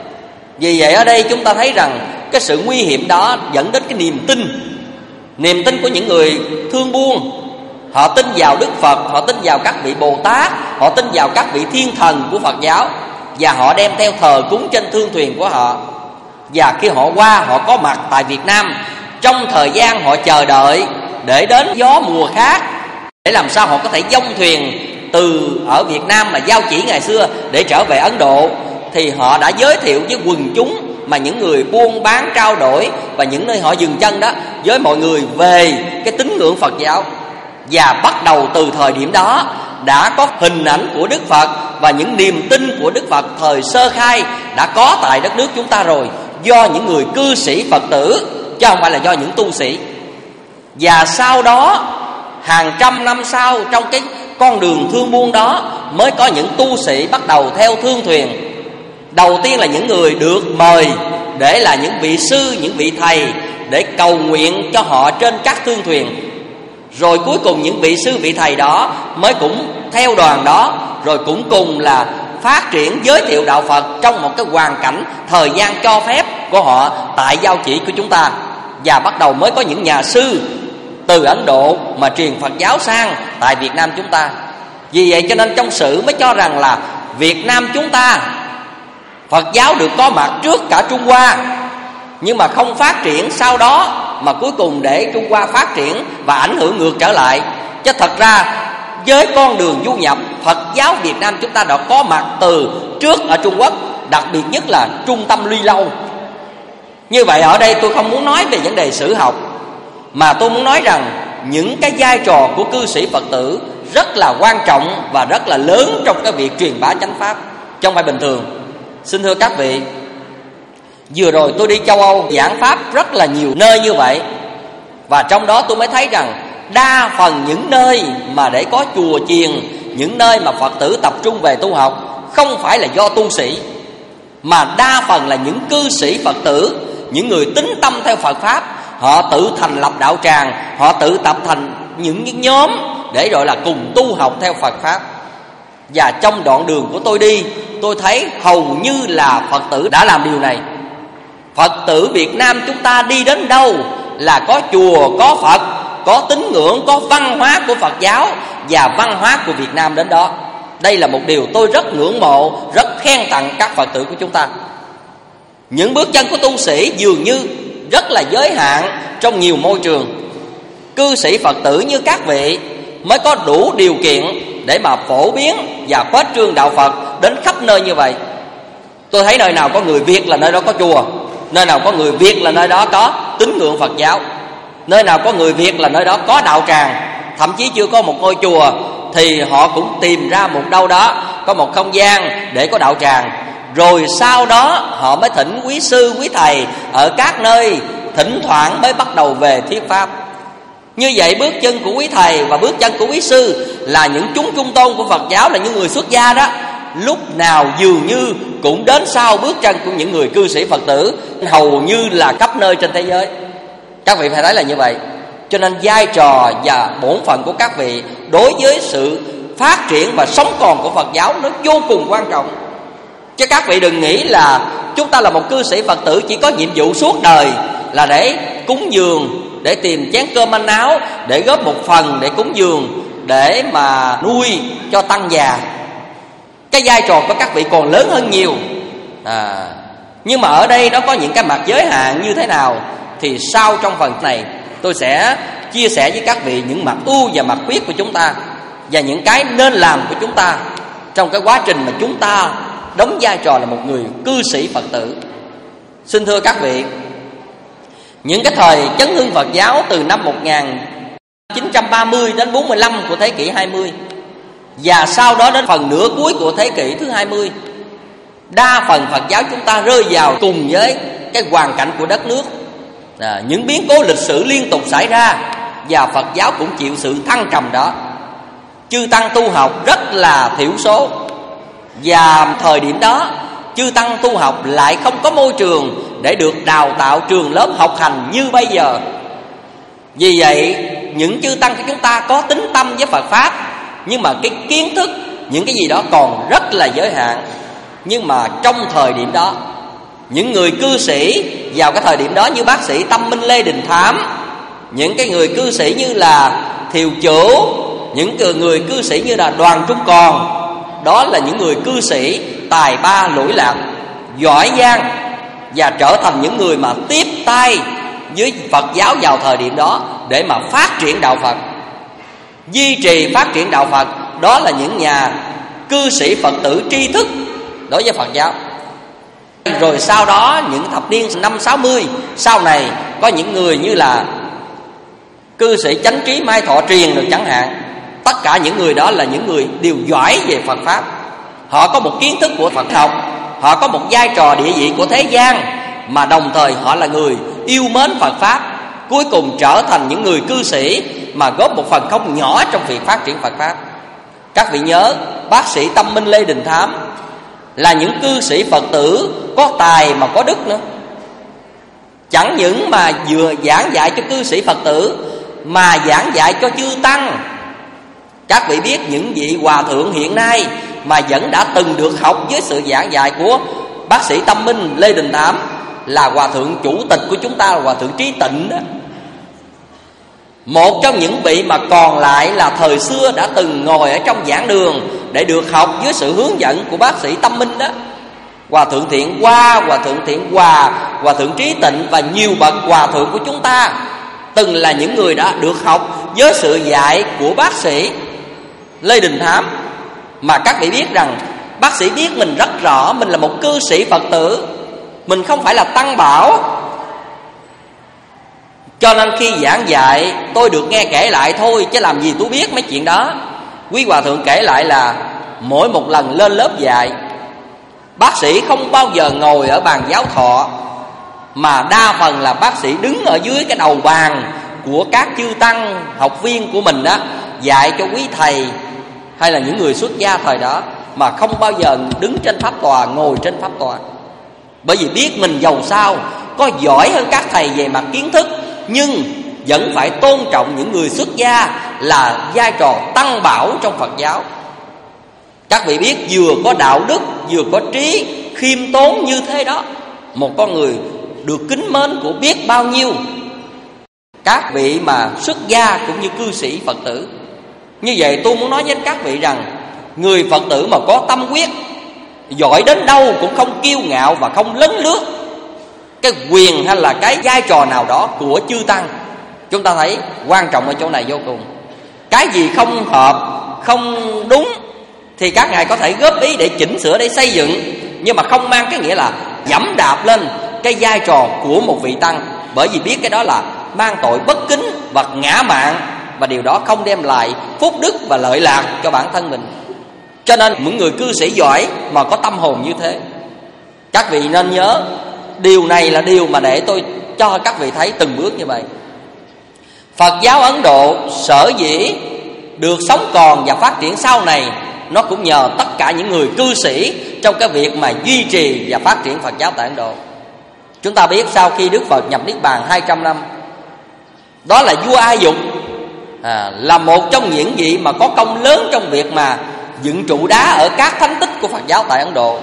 Vì vậy ở đây chúng ta thấy rằng cái sự nguy hiểm đó dẫn đến cái niềm tin, niềm tin của những người thương buôn. Họ tin vào Đức Phật, họ tin vào các vị Bồ Tát, họ tin vào các vị thiên thần của Phật giáo, và họ đem theo thờ cúng trên thương thuyền của họ. Và khi họ qua, họ có mặt tại Việt Nam, trong thời gian họ chờ đợi để đến gió mùa khác, để làm sao họ có thể dông thuyền từ ở Việt Nam mà giao chỉ ngày xưa để trở về Ấn Độ, thì họ đã giới thiệu với quần chúng, mà những người buôn bán trao đổi và những nơi họ dừng chân đó, với mọi người về cái tín ngưỡng Phật giáo. Và bắt đầu từ thời điểm đó đã có hình ảnh của Đức Phật và những niềm tin của Đức Phật thời sơ khai đã có tại đất nước chúng ta rồi, do những người cư sĩ Phật tử, chứ không phải là do những tu sĩ. Và sau đó hàng trăm năm sau, trong cái con đường thương buôn đó, mới có những tu sĩ bắt đầu theo thương thuyền. Đầu tiên là những người được mời để là những vị sư, những vị thầy, để cầu nguyện cho họ trên các thương thuyền. Rồi cuối cùng những vị sư vị thầy đó mới cũng theo đoàn đó, rồi cũng cùng là phát triển giới thiệu đạo Phật trong một cái hoàn cảnh thời gian cho phép của họ tại giao chỉ của chúng ta. Và bắt đầu mới có những nhà sư từ Ấn Độ mà truyền Phật giáo sang tại Việt Nam chúng ta. Vì vậy cho nên trong sử mới cho rằng là Việt Nam chúng ta, Phật giáo được có mặt trước cả Trung Hoa, nhưng mà không phát triển sau đó, mà cuối cùng để Trung Hoa phát triển và ảnh hưởng ngược trở lại. Chứ thật ra với con đường du nhập, Phật giáo Việt Nam chúng ta đã có mặt từ trước ở Trung Quốc, đặc biệt nhất là trung tâm Luy Lâu. Như vậy ở đây tôi không muốn nói về vấn đề sử học, mà tôi muốn nói rằng những cái vai trò của cư sĩ Phật tử rất là quan trọng và rất là lớn trong cái việc truyền bá chánh pháp, chứ không phải bình thường. Xin thưa các vị, vừa rồi tôi đi châu Âu giảng pháp rất là nhiều nơi như vậy, và trong đó tôi mới thấy rằng đa phần những nơi mà để có chùa chiền, những nơi mà Phật tử tập trung về tu học, không phải là do tu sĩ, mà đa phần là những cư sĩ Phật tử, những người tín tâm theo Phật Pháp. Họ tự thành lập đạo tràng, họ tự tập thành những, những nhóm để gọi là cùng tu học theo Phật Pháp. Và trong đoạn đường của tôi đi, tôi thấy hầu như là Phật tử đã làm điều này. Phật tử Việt Nam chúng ta đi đến đâu là có chùa, có Phật, có tín ngưỡng, có văn hóa của Phật giáo và văn hóa của Việt Nam đến đó. Đây là một điều tôi rất ngưỡng mộ, rất khen tặng các Phật tử của chúng ta. Những bước chân của tu sĩ dường như rất là giới hạn trong nhiều môi trường. Cư sĩ Phật tử như các vị mới có đủ điều kiện để mà phổ biến và khuếch trương đạo Phật đến khắp nơi như vậy. Tôi thấy nơi nào có người Việt là nơi đó có chùa, nơi nào có người Việt là nơi đó có tín ngưỡng Phật giáo, nơi nào có người Việt là nơi đó có đạo tràng. Thậm chí chưa có một ngôi chùa thì họ cũng tìm ra một đâu đó có một không gian để có đạo tràng. Rồi sau đó họ mới thỉnh quý sư, quý thầy ở các nơi, thỉnh thoảng mới bắt đầu về thuyết pháp. Như vậy bước chân của quý thầy và bước chân của quý sư là những chúng trung tôn của Phật giáo, là những người xuất gia đó, lúc nào dường như cũng đến sau bước chân của những người cư sĩ Phật tử, hầu như là khắp nơi trên thế giới. Các vị phải thấy là như vậy. Cho nên vai trò và bổn phận của các vị đối với sự phát triển và sống còn của Phật giáo nó vô cùng quan trọng. Chứ các vị đừng nghĩ là chúng ta là một cư sĩ Phật tử chỉ có nhiệm vụ suốt đời là để cúng dường, để tìm chén cơm manh áo, để góp một phần để cúng dường, để mà nuôi cho tăng già. Cái vai trò của các vị còn lớn hơn nhiều. à, Nhưng mà ở đây nó có những cái mặt giới hạn như thế nào thì sau trong phần này tôi sẽ chia sẻ với các vị những mặt ưu và mặt khuyết của chúng ta, và những cái nên làm của chúng ta trong cái quá trình mà chúng ta đóng vai trò là một người cư sĩ Phật tử. Xin thưa các vị, những cái thời chấn hưng Phật giáo từ năm một nghìn chín trăm ba mươi đến bốn mươi lăm của thế kỷ hai mươi, và sau đó đến phần nửa cuối của thế kỷ thứ hai mươi, đa phần Phật giáo chúng ta rơi vào cùng với cái hoàn cảnh của đất nước. à, Những biến cố lịch sử liên tục xảy ra, và Phật giáo cũng chịu sự thăng trầm đó. Chư tăng tu học rất là thiểu số, và thời điểm đó chư tăng tu học lại không có môi trường để được đào tạo trường lớp học hành như bây giờ. Vì vậy những chư tăng của chúng ta có tín tâm với Phật Pháp, nhưng mà cái kiến thức, những cái gì đó còn rất là giới hạn. Nhưng mà trong thời điểm đó, những người cư sĩ vào cái thời điểm đó như bác sĩ Tâm Minh Lê Đình Thám, những cái người cư sĩ như là Thiều Chủ, những người cư sĩ như là Đoàn Trung Còn, đó là những người cư sĩ tài ba lỗi lạc, giỏi giang, và trở thành những người mà tiếp tay với Phật giáo vào thời điểm đó để mà phát triển đạo Phật, duy trì phát triển đạo Phật. Đó là những nhà cư sĩ Phật tử tri thức đối với Phật giáo. Rồi sau đó những thập niên năm sáu mươi, sau này có những người như là cư sĩ Chánh Trí Mai Thọ Truyền được chẳng hạn. Tất cả những người đó là những người đều giỏi về Phật Pháp. Họ có một kiến thức của Phật học, họ có một vai trò địa vị của thế gian, mà đồng thời họ là người yêu mến Phật Pháp, cuối cùng trở thành những người cư sĩ mà góp một phần không nhỏ trong việc phát triển Phật Pháp. Các vị nhớ, bác sĩ Tâm Minh Lê Đình Thám là những cư sĩ Phật tử có tài mà có đức nữa. Chẳng những mà vừa giảng dạy cho cư sĩ Phật tử, mà giảng dạy cho chư tăng. Các vị biết những vị hòa thượng hiện nay mà vẫn đã từng được học với sự giảng dạy của bác sĩ Tâm Minh Lê Đình Thám là hòa thượng chủ tịch của chúng ta, là hòa thượng Trí Tịnh đó. Một trong những vị mà còn lại là thời xưa đã từng ngồi ở trong giảng đường để được học dưới sự hướng dẫn của bác sĩ Tâm Minh đó, hòa thượng Thiện Hoa, hòa thượng Thiện Hòa, hòa thượng Trí Tịnh và nhiều bậc hòa thượng của chúng ta từng là những người đã được học với sự dạy của bác sĩ Lê Đình Thám. Mà các vị biết rằng bác sĩ biết mình rất rõ mình là một cư sĩ Phật tử, mình không phải là tăng bảo. Cho nên khi giảng dạy tôi được nghe kể lại thôi, chứ làm gì tôi biết mấy chuyện đó. Quý hòa thượng kể lại là mỗi một lần lên lớp dạy, bác sĩ không bao giờ ngồi ở bàn giáo thọ, mà đa phần là bác sĩ đứng ở dưới cái đầu bàn của các chư tăng học viên của mình đó, dạy cho quý thầy hay là những người xuất gia thời đó, mà không bao giờ đứng trên pháp tòa, ngồi trên pháp tòa. Bởi vì biết mình dầu sao có giỏi hơn các thầy về mặt kiến thức, nhưng vẫn phải tôn trọng những người xuất gia là vai trò tăng bảo trong Phật giáo. Các vị biết vừa có đạo đức, vừa có trí, khiêm tốn như thế đó, một con người được kính mến của biết bao nhiêu các vị mà xuất gia cũng như cư sĩ Phật tử. Như vậy tôi muốn nói với các vị rằng người Phật tử mà có tâm quyết, giỏi đến đâu cũng không kiêu ngạo và không lấn lướt cái quyền hay là cái vai trò nào đó của chư tăng. Chúng ta thấy quan trọng ở chỗ này vô cùng. Cái gì không hợp, không đúng thì các ngài có thể góp ý để chỉnh sửa, để xây dựng, nhưng mà không mang cái nghĩa là dẫm đạp lên cái vai trò của một vị tăng. Bởi vì biết cái đó là mang tội bất kính và ngã mạn, và điều đó không đem lại phúc đức và lợi lạc cho bản thân mình. Cho nên những người cư sĩ giỏi mà có tâm hồn như thế, các vị nên nhớ điều này là điều mà để tôi cho các vị thấy từng bước như vậy. Phật giáo Ấn Độ sở dĩ được sống còn và phát triển sau này, nó cũng nhờ tất cả những người cư sĩ trong cái việc mà duy trì và phát triển Phật giáo tại Ấn Độ. Chúng ta biết sau khi Đức Phật nhập Niết Bàn hai trăm năm, đó là vua A Dục, à, là một trong những vị mà có công lớn trong việc mà dựng trụ đá ở các thánh tích của Phật giáo tại Ấn Độ.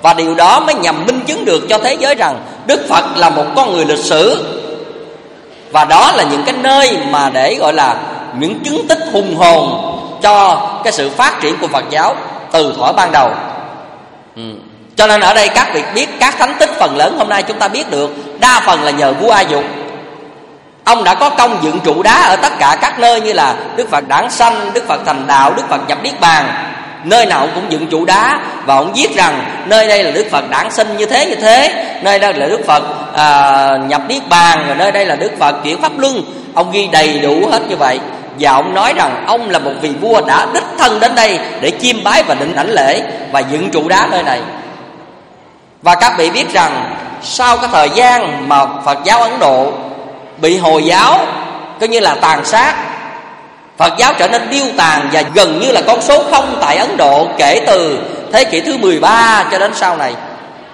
Và điều đó mới nhằm minh chứng được cho thế giới rằng Đức Phật là một con người lịch sử. Và đó là những cái nơi mà để gọi là những chứng tích hùng hồn cho cái sự phát triển của Phật giáo từ thuở ban đầu. ừ. Cho nên ở đây các vị biết các thánh tích phần lớn hôm nay chúng ta biết được đa phần là nhờ vua A Dục. Ông đã có công dựng trụ đá ở tất cả các nơi, như là Đức Phật đản sanh, Đức Phật thành đạo, Đức Phật nhập niết bàn. Nơi nào ông cũng dựng trụ đá và ông viết rằng nơi đây là Đức Phật đản sinh như thế như thế, nơi đây là Đức Phật à, nhập niết bàn, rồi nơi đây là Đức Phật chuyển pháp luân. Ông ghi đầy đủ hết như vậy. Và ông nói rằng ông là một vị vua đã đích thân đến đây để chiêm bái và định đảnh lễ và dựng trụ đá nơi này. Và các vị biết rằng sau cái thời gian mà Phật giáo Ấn Độ bị Hồi giáo coi như là tàn sát, Phật giáo trở nên điêu tàn và gần như là con số không tại Ấn Độ kể từ thế kỷ thứ mười ba cho đến sau này.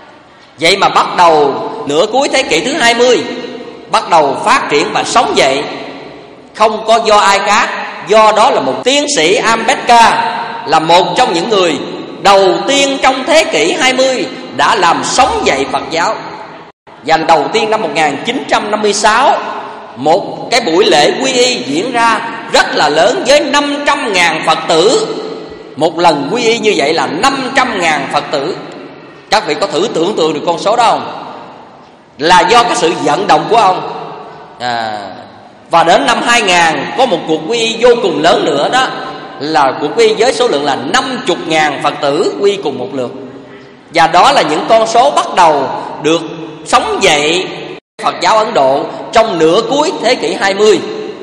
Vậy mà bắt đầu nửa cuối thế kỷ thứ hai mươi bắt đầu phát triển và sống dậy, không có do ai khác, do đó là một tiến sĩ Ambedkar, là một trong những người đầu tiên trong thế kỷ hai mươi đã làm sống dậy Phật giáo. Và đầu tiên năm một nghìn chín trăm năm mươi sáu, một cái buổi lễ quy y diễn ra rất là lớn với năm trăm ngàn Phật tử. Một lần quy y như vậy là năm trăm ngàn Phật tử. Các vị có thử tưởng tượng được con số đó không? Là do cái sự vận động của ông. à, Và đến năm hai nghìn có một cuộc quy y vô cùng lớn nữa, đó là cuộc quy y với số lượng là năm mươi ngàn Phật tử quy y cùng một lượt. Và đó là những con số bắt đầu được sống dậy Phật giáo Ấn Độ trong nửa cuối thế kỷ hai mươi.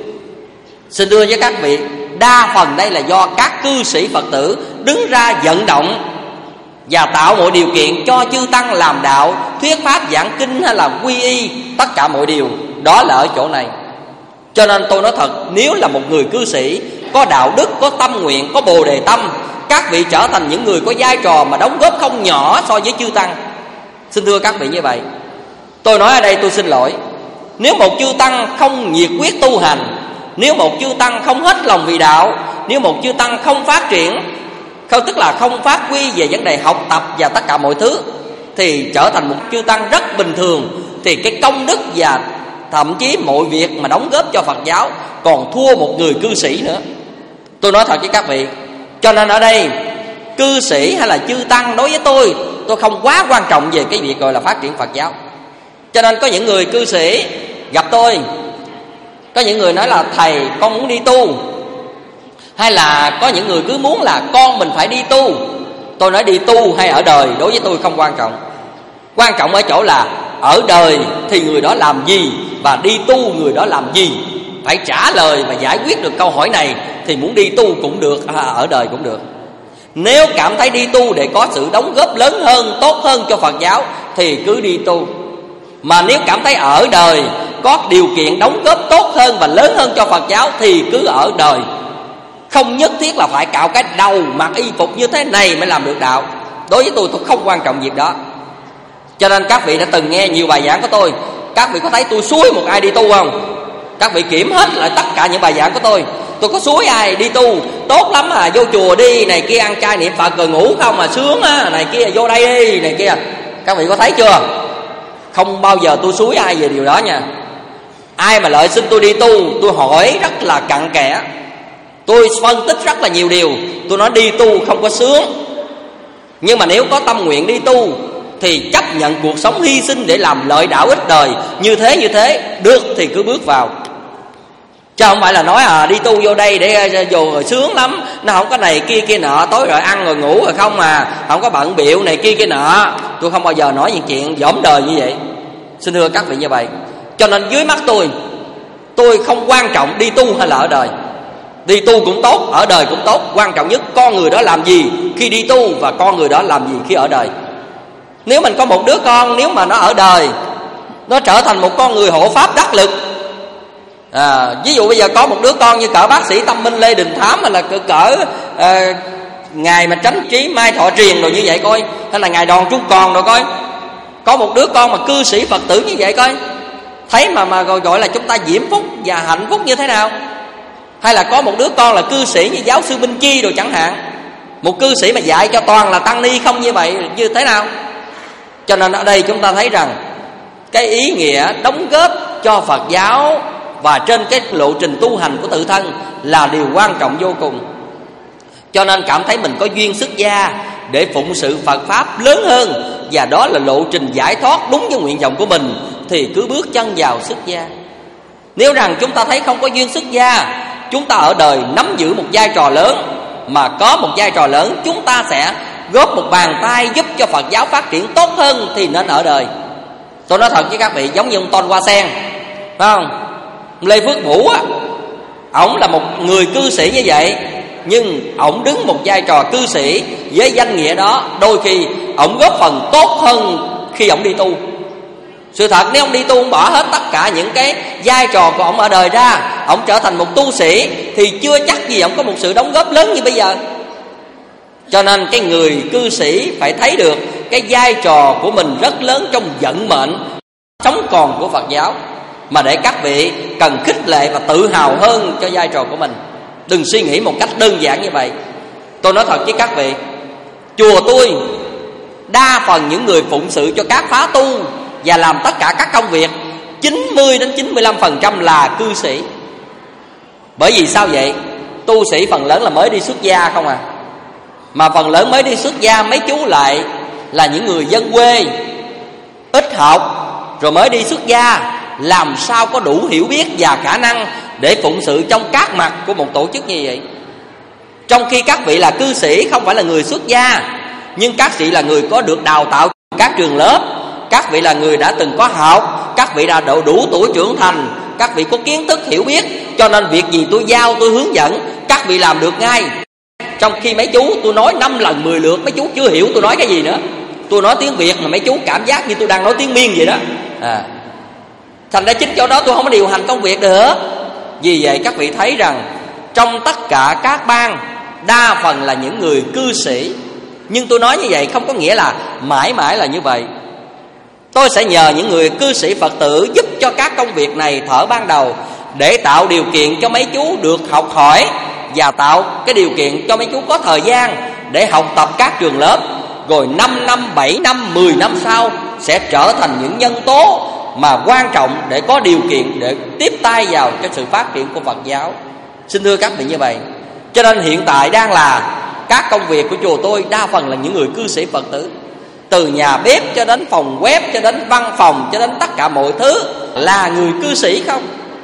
Xin thưa với các vị, đa phần đây là do các cư sĩ Phật tử đứng ra vận động và tạo mọi điều kiện cho chư tăng làm đạo, thuyết pháp giảng kinh hay là quy y, tất cả mọi điều đó là ở chỗ này. Cho nên tôi nói thật, nếu là một người cư sĩ có đạo đức, có tâm nguyện, có bồ đề tâm, các vị trở thành những người có vai trò mà đóng góp không nhỏ so với chư tăng. Xin thưa các vị như vậy. Tôi nói ở đây tôi xin lỗi, nếu một chư tăng không nhiệt quyết tu hành, nếu một chư tăng không hết lòng vì đạo, nếu một chư tăng không phát triển, không tức là không phát huy về vấn đề học tập và tất cả mọi thứ, thì trở thành một chư tăng rất bình thường, thì cái công đức và thậm chí mọi việc mà đóng góp cho Phật giáo còn thua một người cư sĩ nữa. Tôi nói thật với các vị. Cho nên ở đây cư sĩ hay là chư tăng đối với tôi, tôi không quá quan trọng về cái việc gọi là phát triển Phật giáo. Cho nên có những người cư sĩ gặp tôi, có những người nói là thầy con muốn đi tu, hay là có những người cứ muốn là con mình phải đi tu. Tôi nói đi tu hay ở đời đối với tôi không quan trọng. Quan trọng ở chỗ là ở đời thì người đó làm gì và đi tu người đó làm gì. Phải trả lời và giải quyết được câu hỏi này thì muốn đi tu cũng được, à, ở đời cũng được. Nếu cảm thấy đi tu để có sự đóng góp lớn hơn, tốt hơn cho Phật giáo thì cứ đi tu. Mà nếu cảm thấy ở đời có điều kiện đóng góp tốt hơn và lớn hơn cho Phật giáo thì cứ ở đời. Không nhất thiết là phải cạo cái đầu, mặc y phục như thế này mới làm được đạo. Đối với tôi tôi không quan trọng việc đó. Cho nên các vị đã từng nghe nhiều bài giảng của tôi, các vị có thấy tôi xúi một ai đi tu không? Các vị kiểm hết lại tất cả những bài giảng của tôi. Tôi có xúi ai đi tu tốt lắm à, vô chùa đi, này kia ăn chay niệm Phật rồi ngủ không mà sướng á, này kia vô đây đi, này kia. Các vị có thấy chưa? Không bao giờ tôi xúi ai về điều đó nha. Ai mà lợi xin tôi đi tu, tôi hỏi rất là cặn kẽ, tôi phân tích rất là nhiều điều. Tôi nói đi tu không có sướng, nhưng mà nếu có tâm nguyện đi tu thì chấp nhận cuộc sống hy sinh để làm lợi đạo ích đời, như thế như thế được thì cứ bước vào. Chứ không phải là nói à đi tu vô đây để vô rồi sướng lắm, nó không có này kia kia nọ, tối rồi ăn rồi ngủ rồi không à, không có bận bịu này kia kia nọ. Tôi không bao giờ nói những chuyện dỗm đời như vậy. Xin thưa các vị như vậy. Cho nên dưới mắt tôi, tôi không quan trọng đi tu hay là ở đời. Đi tu cũng tốt, ở đời cũng tốt. Quan trọng nhất con người đó làm gì khi đi tu và con người đó làm gì khi ở đời. Nếu mình có một đứa con, nếu mà nó ở đời, nó trở thành một con người hộ pháp đắc lực. À, ví dụ bây giờ có một đứa con như cỡ bác sĩ Tâm Minh Lê Đình Thám, hay là cỡ, cỡ à, ngài mà Chánh Trí Mai Thọ Truyền rồi như vậy coi, hay là ngài Đòn Trung Còn rồi coi. Có một đứa con mà cư sĩ Phật tử như vậy coi, thấy mà mà gọi, gọi là chúng ta diễm phúc và hạnh phúc như thế nào. Hay là có một đứa con là cư sĩ như giáo sư Minh Chi rồi chẳng hạn, một cư sĩ mà dạy cho toàn là tăng ni không như vậy như thế nào. Cho nên ở đây chúng ta thấy rằng cái ý nghĩa đóng góp cho Phật giáo và trên cái lộ trình tu hành của tự thân là điều quan trọng vô cùng. Cho nên cảm thấy mình có duyên xuất gia để phụng sự Phật Pháp lớn hơn, và đó là lộ trình giải thoát đúng với nguyện vọng của mình, thì cứ bước chân vào xuất gia. Nếu rằng chúng ta thấy không có duyên xuất gia, chúng ta ở đời nắm giữ một vai trò lớn, mà có một vai trò lớn chúng ta sẽ góp một bàn tay giúp cho Phật giáo phát triển tốt hơn, thì nên ở đời. Tôi nói thật với các vị, giống như ông Tôn Hoa Sen, phải không? Lê Phước Vũ á, ổng là một người cư sĩ như vậy, nhưng ổng đứng một vai trò cư sĩ với danh nghĩa đó, đôi khi ổng góp phần tốt hơn khi ổng đi tu. Sự thật nếu ông đi tu, ông bỏ hết tất cả những cái vai trò của ổng ở đời ra, ổng trở thành một tu sĩ, thì chưa chắc gì ổng có một sự đóng góp lớn như bây giờ. Cho nên cái người cư sĩ phải thấy được cái vai trò của mình rất lớn trong vận mệnh sống còn của Phật giáo, mà để các vị cần khích lệ và tự hào hơn cho vai trò của mình. Đừng suy nghĩ một cách đơn giản như vậy. Tôi nói thật với các vị, chùa tôi đa phần những người phụng sự cho các khóa tu và làm tất cả các công việc, chín mươi đến chín mươi lăm phần trăm là cư sĩ. Bởi vì sao vậy? Tu sĩ phần lớn là mới đi xuất gia không à. Mà phần lớn mới đi xuất gia mấy chú lại là những người dân quê, ít học, rồi mới đi xuất gia, làm sao có đủ hiểu biết và khả năng để phụng sự trong các mặt của một tổ chức như vậy. Trong khi các vị là cư sĩ, không phải là người xuất gia, nhưng các vị là người có được đào tạo các trường lớp, các vị là người đã từng có học, các vị đã đủ, đủ tuổi trưởng thành, các vị có kiến thức hiểu biết, cho nên việc gì tôi giao, tôi hướng dẫn, các vị làm được ngay. Trong khi mấy chú tôi nói năm lần mười lượt, mấy chú chưa hiểu tôi nói cái gì nữa. Tôi nói tiếng Việt mà mấy chú cảm giác như tôi đang nói tiếng Miên vậy đó à. Thành ra chính chỗ đó tôi không có điều hành công việc được. Vì vậy các vị thấy rằng trong tất cả các bang đa phần là những người cư sĩ. Nhưng tôi nói như vậy không có nghĩa là mãi mãi là như vậy. Tôi sẽ nhờ những người cư sĩ Phật tử giúp cho các công việc này thở ban đầu, để tạo điều kiện cho mấy chú được học hỏi, và tạo cái điều kiện cho mấy chú có thời gian để học tập các trường lớp. Rồi năm năm, bảy năm, mười năm sau sẽ trở thành những nhân tố mà quan trọng để có điều kiện để tiếp tay vào cho sự phát triển của Phật giáo. Xin thưa các vị như vậy. Cho nên hiện tại đang là các công việc của chùa tôi đa phần là những người cư sĩ Phật tử. Từ nhà bếp cho đến phòng web, cho đến văn phòng, cho đến tất cả mọi thứ là người cư sĩ không.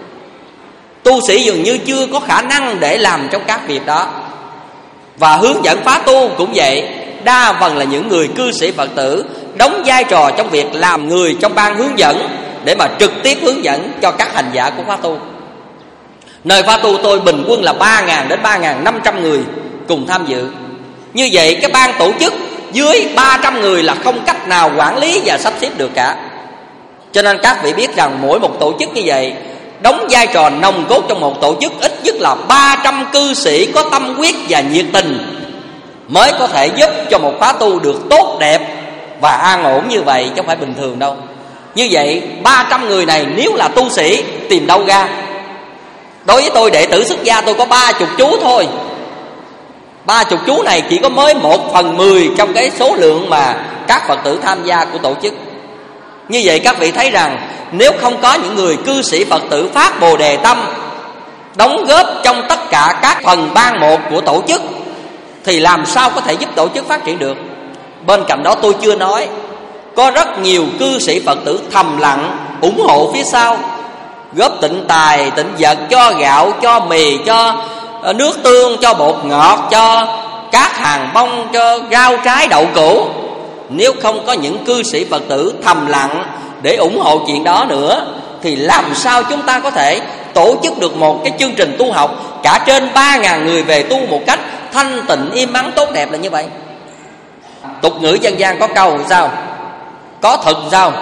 Tu sĩ dường như chưa có khả năng để làm trong các việc đó. Và hướng dẫn khóa tu cũng vậy, đa phần là những người cư sĩ Phật tử đóng vai trò trong việc làm người trong ban hướng dẫn, để mà trực tiếp hướng dẫn cho các hành giả của khóa tu. Nơi khóa tu tôi bình quân là ba nghìn đến ba nghìn năm trăm người cùng tham dự. Như vậy cái ban tổ chức dưới ba trăm người là không cách nào quản lý và sắp xếp được cả. Cho nên các vị biết rằng mỗi một tổ chức như vậy đóng vai trò nòng cốt trong một tổ chức ít nhất là ba trăm cư sĩ có tâm huyết và nhiệt tình mới có thể giúp cho một khóa tu được tốt đẹp và an ổn như vậy, chứ không phải bình thường đâu. Như vậy ba trăm người này nếu là tu sĩ tìm đâu ra? Đối với tôi đệ tử xuất gia tôi có ba chục chú thôi. Ba chục chú này chỉ có mới một phần mười trong cái số lượng mà các Phật tử tham gia của tổ chức. Như vậy các vị thấy rằng nếu không có những người cư sĩ Phật tử phát Bồ Đề tâm, đóng góp trong tất cả các phần ban một của tổ chức, thì làm sao có thể giúp tổ chức phát triển được. Bên cạnh đó tôi chưa nói, có rất nhiều cư sĩ Phật tử thầm lặng ủng hộ phía sau, góp tịnh tài, tịnh vật, cho gạo, cho mì, cho nước tương, cho bột ngọt, cho các hàng bông, cho rau trái đậu củ. Nếu không có những cư sĩ Phật tử thầm lặng để ủng hộ chuyện đó nữa, thì làm sao chúng ta có thể tổ chức được một cái chương trình tu học cả trên ba nghìn người về tu một cách thanh tịnh, im ắng, tốt đẹp là như vậy. Tục ngữ dân gian có câu sao? Có thực sao?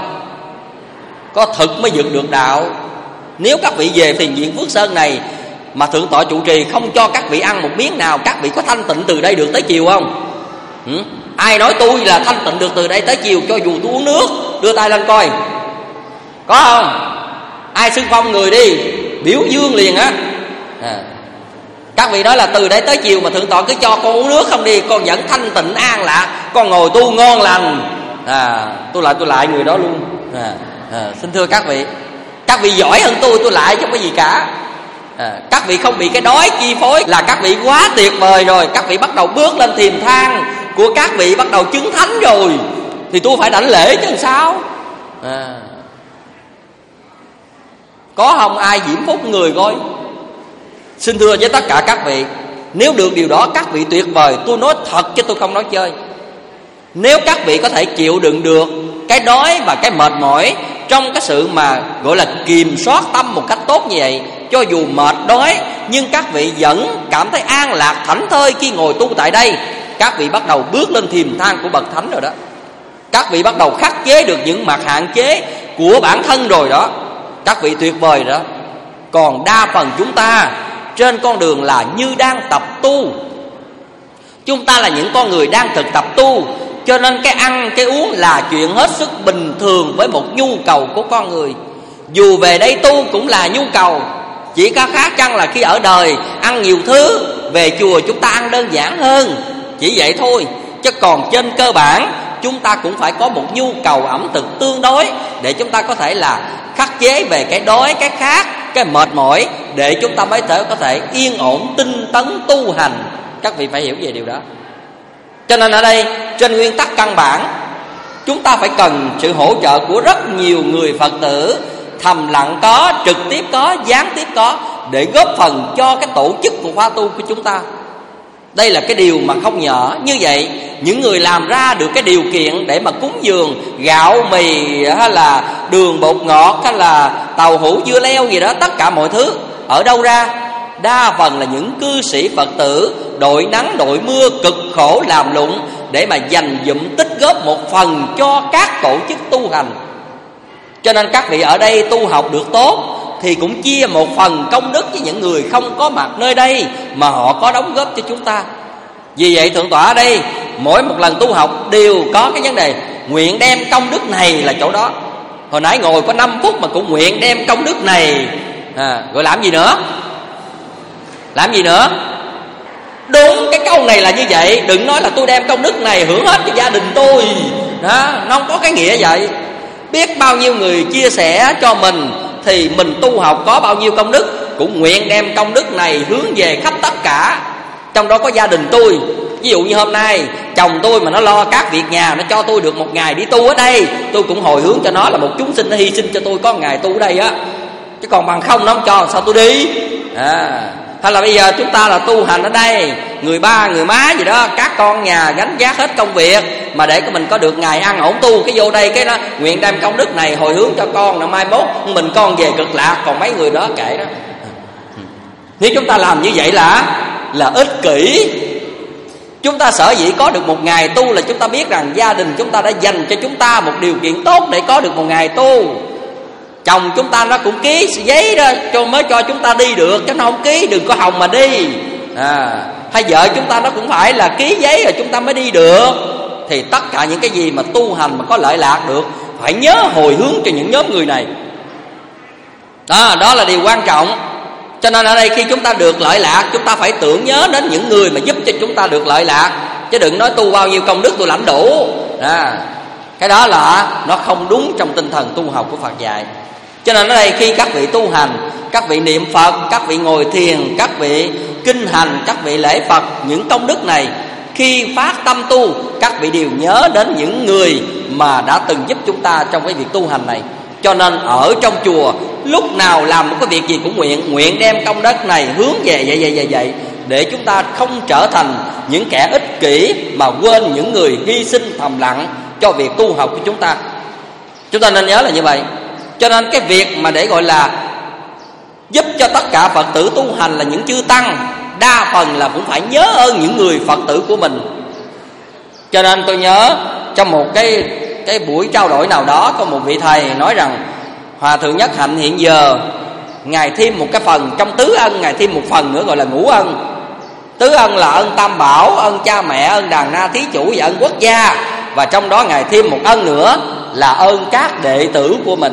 Có thực mới dựng được đạo. Nếu các vị về thiền viện Phước Sơn này mà thượng tọa trụ trì không cho các vị ăn một miếng nào, các vị có thanh tịnh từ đây được tới chiều không? Ừ? Ai nói tôi là thanh tịnh được từ đây tới chiều, cho dù tôi uống nước, đưa tay lên coi. Có không? Ai xưng phong người đi, biểu dương liền á. À. Các vị nói là từ đây tới chiều mà thượng tọa cứ cho con uống nước không đi, con vẫn thanh tịnh an lạc, con ngồi tu ngon lành. à, tôi lại tôi lại người đó luôn. à, à, Xin thưa các vị, các vị giỏi hơn tôi, tôi lại chứ không có gì cả. à, Các vị không bị cái đói chi phối là các vị quá tuyệt vời rồi. Các vị bắt đầu bước lên thềm thang của các vị bắt đầu chứng thánh rồi, thì tôi phải đảnh lễ chứ làm sao. à, Có không ai diễm phúc người coi. Xin thưa với tất cả các vị, nếu được điều đó các vị tuyệt vời. Tôi nói thật chứ tôi không nói chơi. Nếu các vị có thể chịu đựng được cái đói và cái mệt mỏi trong cái sự mà gọi là kiềm soát tâm một cách tốt như vậy, cho dù mệt đói nhưng các vị vẫn cảm thấy an lạc thảnh thơi khi ngồi tu tại đây, các vị bắt đầu bước lên thềm thang của bậc thánh rồi đó. Các vị bắt đầu khắc chế được những mặt hạn chế của bản thân rồi đó. Các vị tuyệt vời đó. Còn đa phần chúng ta trên con đường là như đang tập tu. Chúng ta là những con người đang thực tập tu, cho nên cái ăn cái uống là chuyện hết sức bình thường với một nhu cầu của con người. Dù về đây tu cũng là nhu cầu, chỉ có khác chăng là khi ở đời ăn nhiều thứ, về chùa chúng ta ăn đơn giản hơn, chỉ vậy thôi. Chứ còn trên cơ bản chúng ta cũng phải có một nhu cầu ẩm thực tương đối, để chúng ta có thể là khắc chế về cái đói, cái khát, cái mệt mỏi, để chúng ta mới thể có thể yên ổn tinh tấn tu hành. Các vị phải hiểu về điều đó. Cho nên ở đây trên nguyên tắc căn bản, chúng ta phải cần sự hỗ trợ của rất nhiều người Phật tử, thầm lặng có, trực tiếp có, gián tiếp có, để góp phần cho cái tổ chức của khóa tu của chúng ta. Đây là cái điều mà không nhỏ. Như vậy những người làm ra được cái điều kiện để mà cúng dường gạo mì hay là đường bột ngọt hay là tàu hũ dưa leo gì đó, tất cả mọi thứ ở đâu ra? Đa phần là những cư sĩ Phật tử đội nắng đội mưa cực khổ làm lụng để mà dành dụm tích góp một phần cho các tổ chức tu hành. Cho nên các vị ở đây tu học được tốt thì cũng chia một phần công đức với những người không có mặt nơi đây mà họ có đóng góp cho chúng ta. Vì vậy Thượng tọa ở đây mỗi một lần tu học đều có cái vấn đề nguyện đem công đức này là chỗ đó. Hồi nãy ngồi có năm phút mà cũng nguyện đem công đức này. à, Rồi làm gì nữa? Làm gì nữa? Đúng, cái câu này là như vậy. Đừng nói là tôi đem công đức này hưởng hết cho gia đình tôi đó, nó không có cái nghĩa vậy. Biết bao nhiêu người chia sẻ cho mình thì mình tu học có bao nhiêu công đức, cũng nguyện đem công đức này hướng về khắp tất cả. Trong đó có gia đình tôi. Ví dụ như hôm nay chồng tôi mà nó lo các việc nhà, nó cho tôi được một ngày đi tu ở đây, tôi cũng hồi hướng cho nó là một chúng sinh, nó hy sinh cho tôi có một ngày tu ở đây á. Chứ còn bằng không nó không cho sao tôi đi. à, Hay là bây giờ chúng ta là tu hành ở đây, người ba người má gì đó, các con nhà gánh vác hết công việc, mà để cho mình có được ngày ăn ổn tu, cái vô đây cái đó nguyện đem công đức này hồi hướng cho con, là mai mốt mình con về cực lạc, còn mấy người đó kệ đó. Nếu chúng ta làm như vậy là là ích kỷ. Chúng ta sở dĩ có được một ngày tu là chúng ta biết rằng gia đình chúng ta đã dành cho chúng ta một điều kiện tốt để có được một ngày tu. Chồng chúng ta nó cũng ký giấy đó cho mới cho chúng ta đi được, chứ nó không ký đừng có hòng mà đi. à, Hay vợ chúng ta nó cũng phải là ký giấy rồi chúng ta mới đi được. Thì tất cả những cái gì mà tu hành mà có lợi lạc được, phải nhớ hồi hướng cho những nhóm người này. Đó, đó là điều quan trọng. Cho nên ở đây khi chúng ta được lợi lạc, chúng ta phải tưởng nhớ đến những người mà giúp cho chúng ta được lợi lạc. Chứ đừng nói tu bao nhiêu công đức tôi lãnh đủ. à, Cái đó là nó không đúng trong tinh thần tu học của Phật dạy. Cho nên ở đây khi các vị tu hành, các vị niệm Phật, các vị ngồi thiền, các vị kinh hành, các vị lễ Phật, những công đức này khi phát tâm tu, các vị đều nhớ đến những người mà đã từng giúp chúng ta trong cái việc tu hành này. Cho nên ở trong chùa lúc nào làm một cái việc gì cũng nguyện nguyện đem công đức này hướng về vậy vậy vậy vậy, để chúng ta không trở thành những kẻ ích kỷ mà quên những người hy sinh thầm lặng cho việc tu học của chúng ta. Chúng ta nên nhớ là như vậy. Cho nên cái việc mà để gọi là giúp cho tất cả Phật tử tu hành là những chư tăng, đa phần là cũng phải nhớ ơn những người Phật tử của mình. Cho nên tôi nhớ trong một cái cái buổi trao đổi nào đó, có một vị thầy nói rằng Hòa thượng Nhất Hạnh hiện giờ ngài thêm một cái phần trong tứ ân, ngài thêm một phần nữa gọi là ngũ ân. Tứ ân là ân tam bảo, ân cha mẹ, ân đàn na thí chủ và ân quốc gia. Và trong đó ngài thêm một ân nữa là ơn các đệ tử của mình.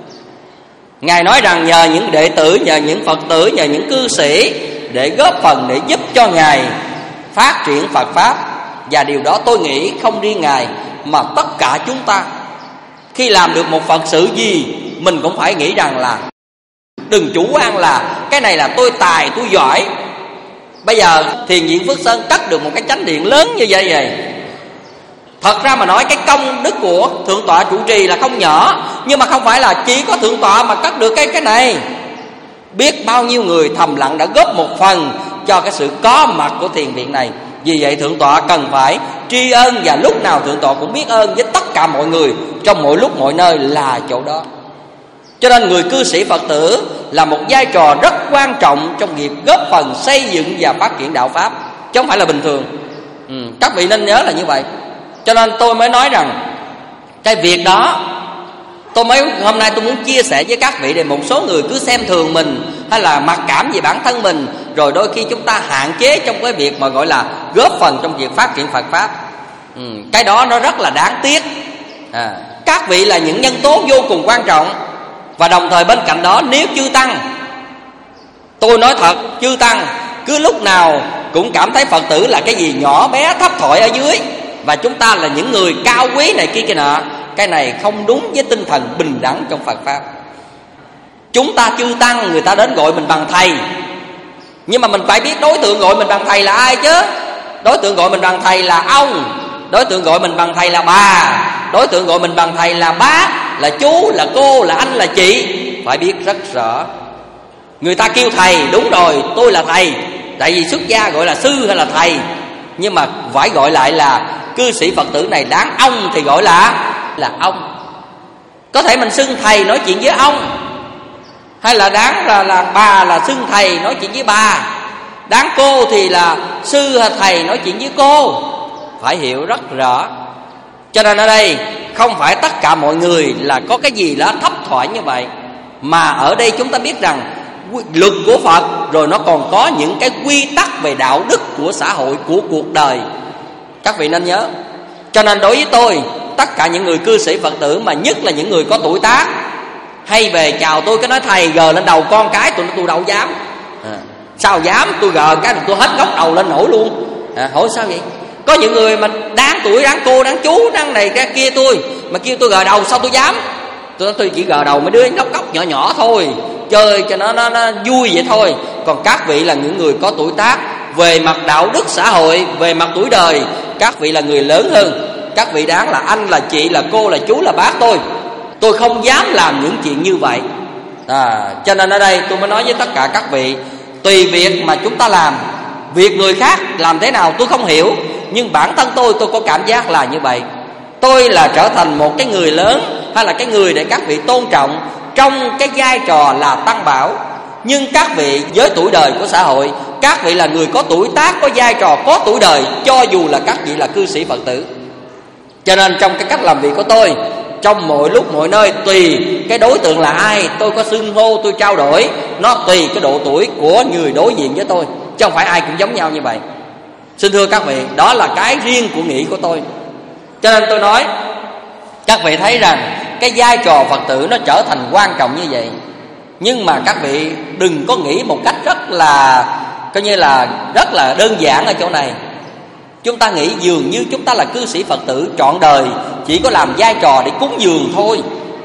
Ngài nói rằng nhờ những đệ tử, nhờ những Phật tử, nhờ những cư sĩ để góp phần để giúp cho ngài phát triển Phật Pháp, Và điều đó tôi nghĩ không riêng Ngài mà tất cả chúng ta, khi làm được một Phật sự gì, mình cũng phải nghĩ rằng là đừng chủ quan là cái này là tôi tài, tôi giỏi. Bây giờ Thiền viện Phước Sơn cất được một cái chánh điện lớn như vậy vậy. Thật ra mà nói cái công đức của Thượng tọa trụ trì là không nhỏ, nhưng mà không phải là chỉ có Thượng tọa mà cất được cái cái này. Biết bao nhiêu người thầm lặng đã góp một phần cho cái sự có mặt của thiền viện này. Vì vậy Thượng tọa cần phải tri ân, và lúc nào Thượng tọa cũng biết ơn với tất cả mọi người trong mọi lúc mọi nơi là chỗ đó. Cho nên người cư sĩ Phật tử là một vai trò rất quan trọng trong việc góp phần xây dựng và phát triển đạo Pháp, chứ không phải là bình thường. ừ, Các vị nên nhớ là như vậy. Cho nên tôi mới nói rằng cái việc đó, tôi mới hôm nay tôi muốn chia sẻ với các vị. Để một số người cứ xem thường mình hay là mặc cảm về bản thân mình, rồi đôi khi chúng ta hạn chế trong cái việc mà gọi là góp phần trong việc phát triển Phật Pháp. ừ, Cái đó nó rất là đáng tiếc. à, Các vị là những nhân tố vô cùng quan trọng. Và đồng thời bên cạnh đó, nếu chư Tăng, tôi nói thật, chư Tăng cứ lúc nào cũng cảm thấy Phật tử là cái gì nhỏ bé thấp thỏi ở dưới, và chúng ta là những người cao quý này kia kia nọ, cái này không đúng với tinh thần bình đẳng trong Phật Pháp. Chúng ta chư Tăng, người ta đến gọi mình bằng thầy, nhưng mà mình phải biết đối tượng gọi mình bằng thầy là ai chứ. Đối tượng gọi mình bằng thầy là ông, đối tượng gọi mình bằng thầy là bà, đối tượng gọi mình bằng thầy là bác, là chú, là cô, là anh, là chị. Phải biết rất rõ. Người ta kêu thầy, đúng rồi, tôi là thầy, tại vì xuất gia gọi là sư hay là thầy. Nhưng mà phải gọi lại là cư sĩ Phật tử này đáng ông thì gọi là là ông. Có thể mình xưng thầy nói chuyện với ông, hay là đáng là, là bà là xưng thầy nói chuyện với bà, đáng cô thì là sư hay thầy nói chuyện với cô. Phải hiểu rất rõ. Cho nên ở đây không phải tất cả mọi người là có cái gì đó thấp thoại như vậy, mà ở đây chúng ta biết rằng luật của Phật rồi nó còn có những cái quy tắc về đạo đức của xã hội, của cuộc đời. Các vị nên nhớ. Cho nên đối với tôi, tất cả những người cư sĩ Phật tử, mà nhất là những người có tuổi tác, hay về chào tôi cái nói thầy gờ lên đầu con cái, tôi tôi đâu dám. à, Sao dám, tôi gờ cái tôi hết gốc đầu lên nổi luôn. à, Hỏi sao vậy? Có những người mà đáng tuổi, đáng cô, đáng chú, đáng này cái kia tôi, mà kêu tôi gờ đầu sao tôi dám. Tôi nói tôi chỉ gờ đầu mấy đứa góc góc nhỏ nhỏ thôi, chơi cho nó, nó, nó vui vậy thôi. Còn các vị là những người có tuổi tác, về mặt đạo đức xã hội, về mặt tuổi đời, các vị là người lớn hơn. Các vị đáng là anh, là chị, là cô, là chú, là bác tôi. Tôi không dám làm những chuyện như vậy. à, Cho nên ở đây tôi mới nói với tất cả các vị, tùy việc mà chúng ta làm. Việc người khác làm thế nào tôi không hiểu, nhưng bản thân tôi, tôi có cảm giác là như vậy. Tôi là trở thành một cái người lớn, hay là cái người để các vị tôn trọng trong cái vai trò là tăng bảo. Nhưng các vị với tuổi đời của xã hội, các vị là người có tuổi tác, có vai trò, có tuổi đời, cho dù là các vị là cư sĩ Phật tử. Cho nên trong cái cách làm việc của tôi, trong mọi lúc mọi nơi, tùy cái đối tượng là ai, tôi có xưng hô, tôi trao đổi, nó tùy cái độ tuổi của người đối diện với tôi, chứ không phải ai cũng giống nhau như vậy. Xin thưa các vị, đó là cái riêng của nghĩ của tôi. Cho nên tôi nói, các vị thấy rằng cái vai trò Phật tử nó trở thành quan trọng như vậy. Nhưng mà các vị đừng có nghĩ một cách rất là, coi như là rất là đơn giản ở chỗ này. Chúng ta nghĩ dường như chúng ta là cư sĩ Phật tử trọn đời chỉ có làm vai trò để cúng dường thôi.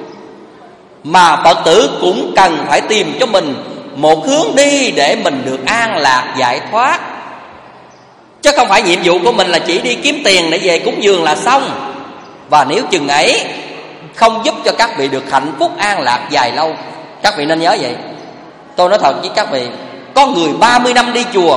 Mà Phật tử cũng cần phải tìm cho mình một hướng đi để mình được an lạc, giải thoát. Chứ không phải nhiệm vụ của mình là chỉ đi kiếm tiền để về cúng dường là xong. Và nếu chừng ấy không giúp cho các vị được hạnh phúc an lạc dài lâu, các vị nên nhớ vậy. Tôi nói thật với các vị, có người ba mươi năm đi chùa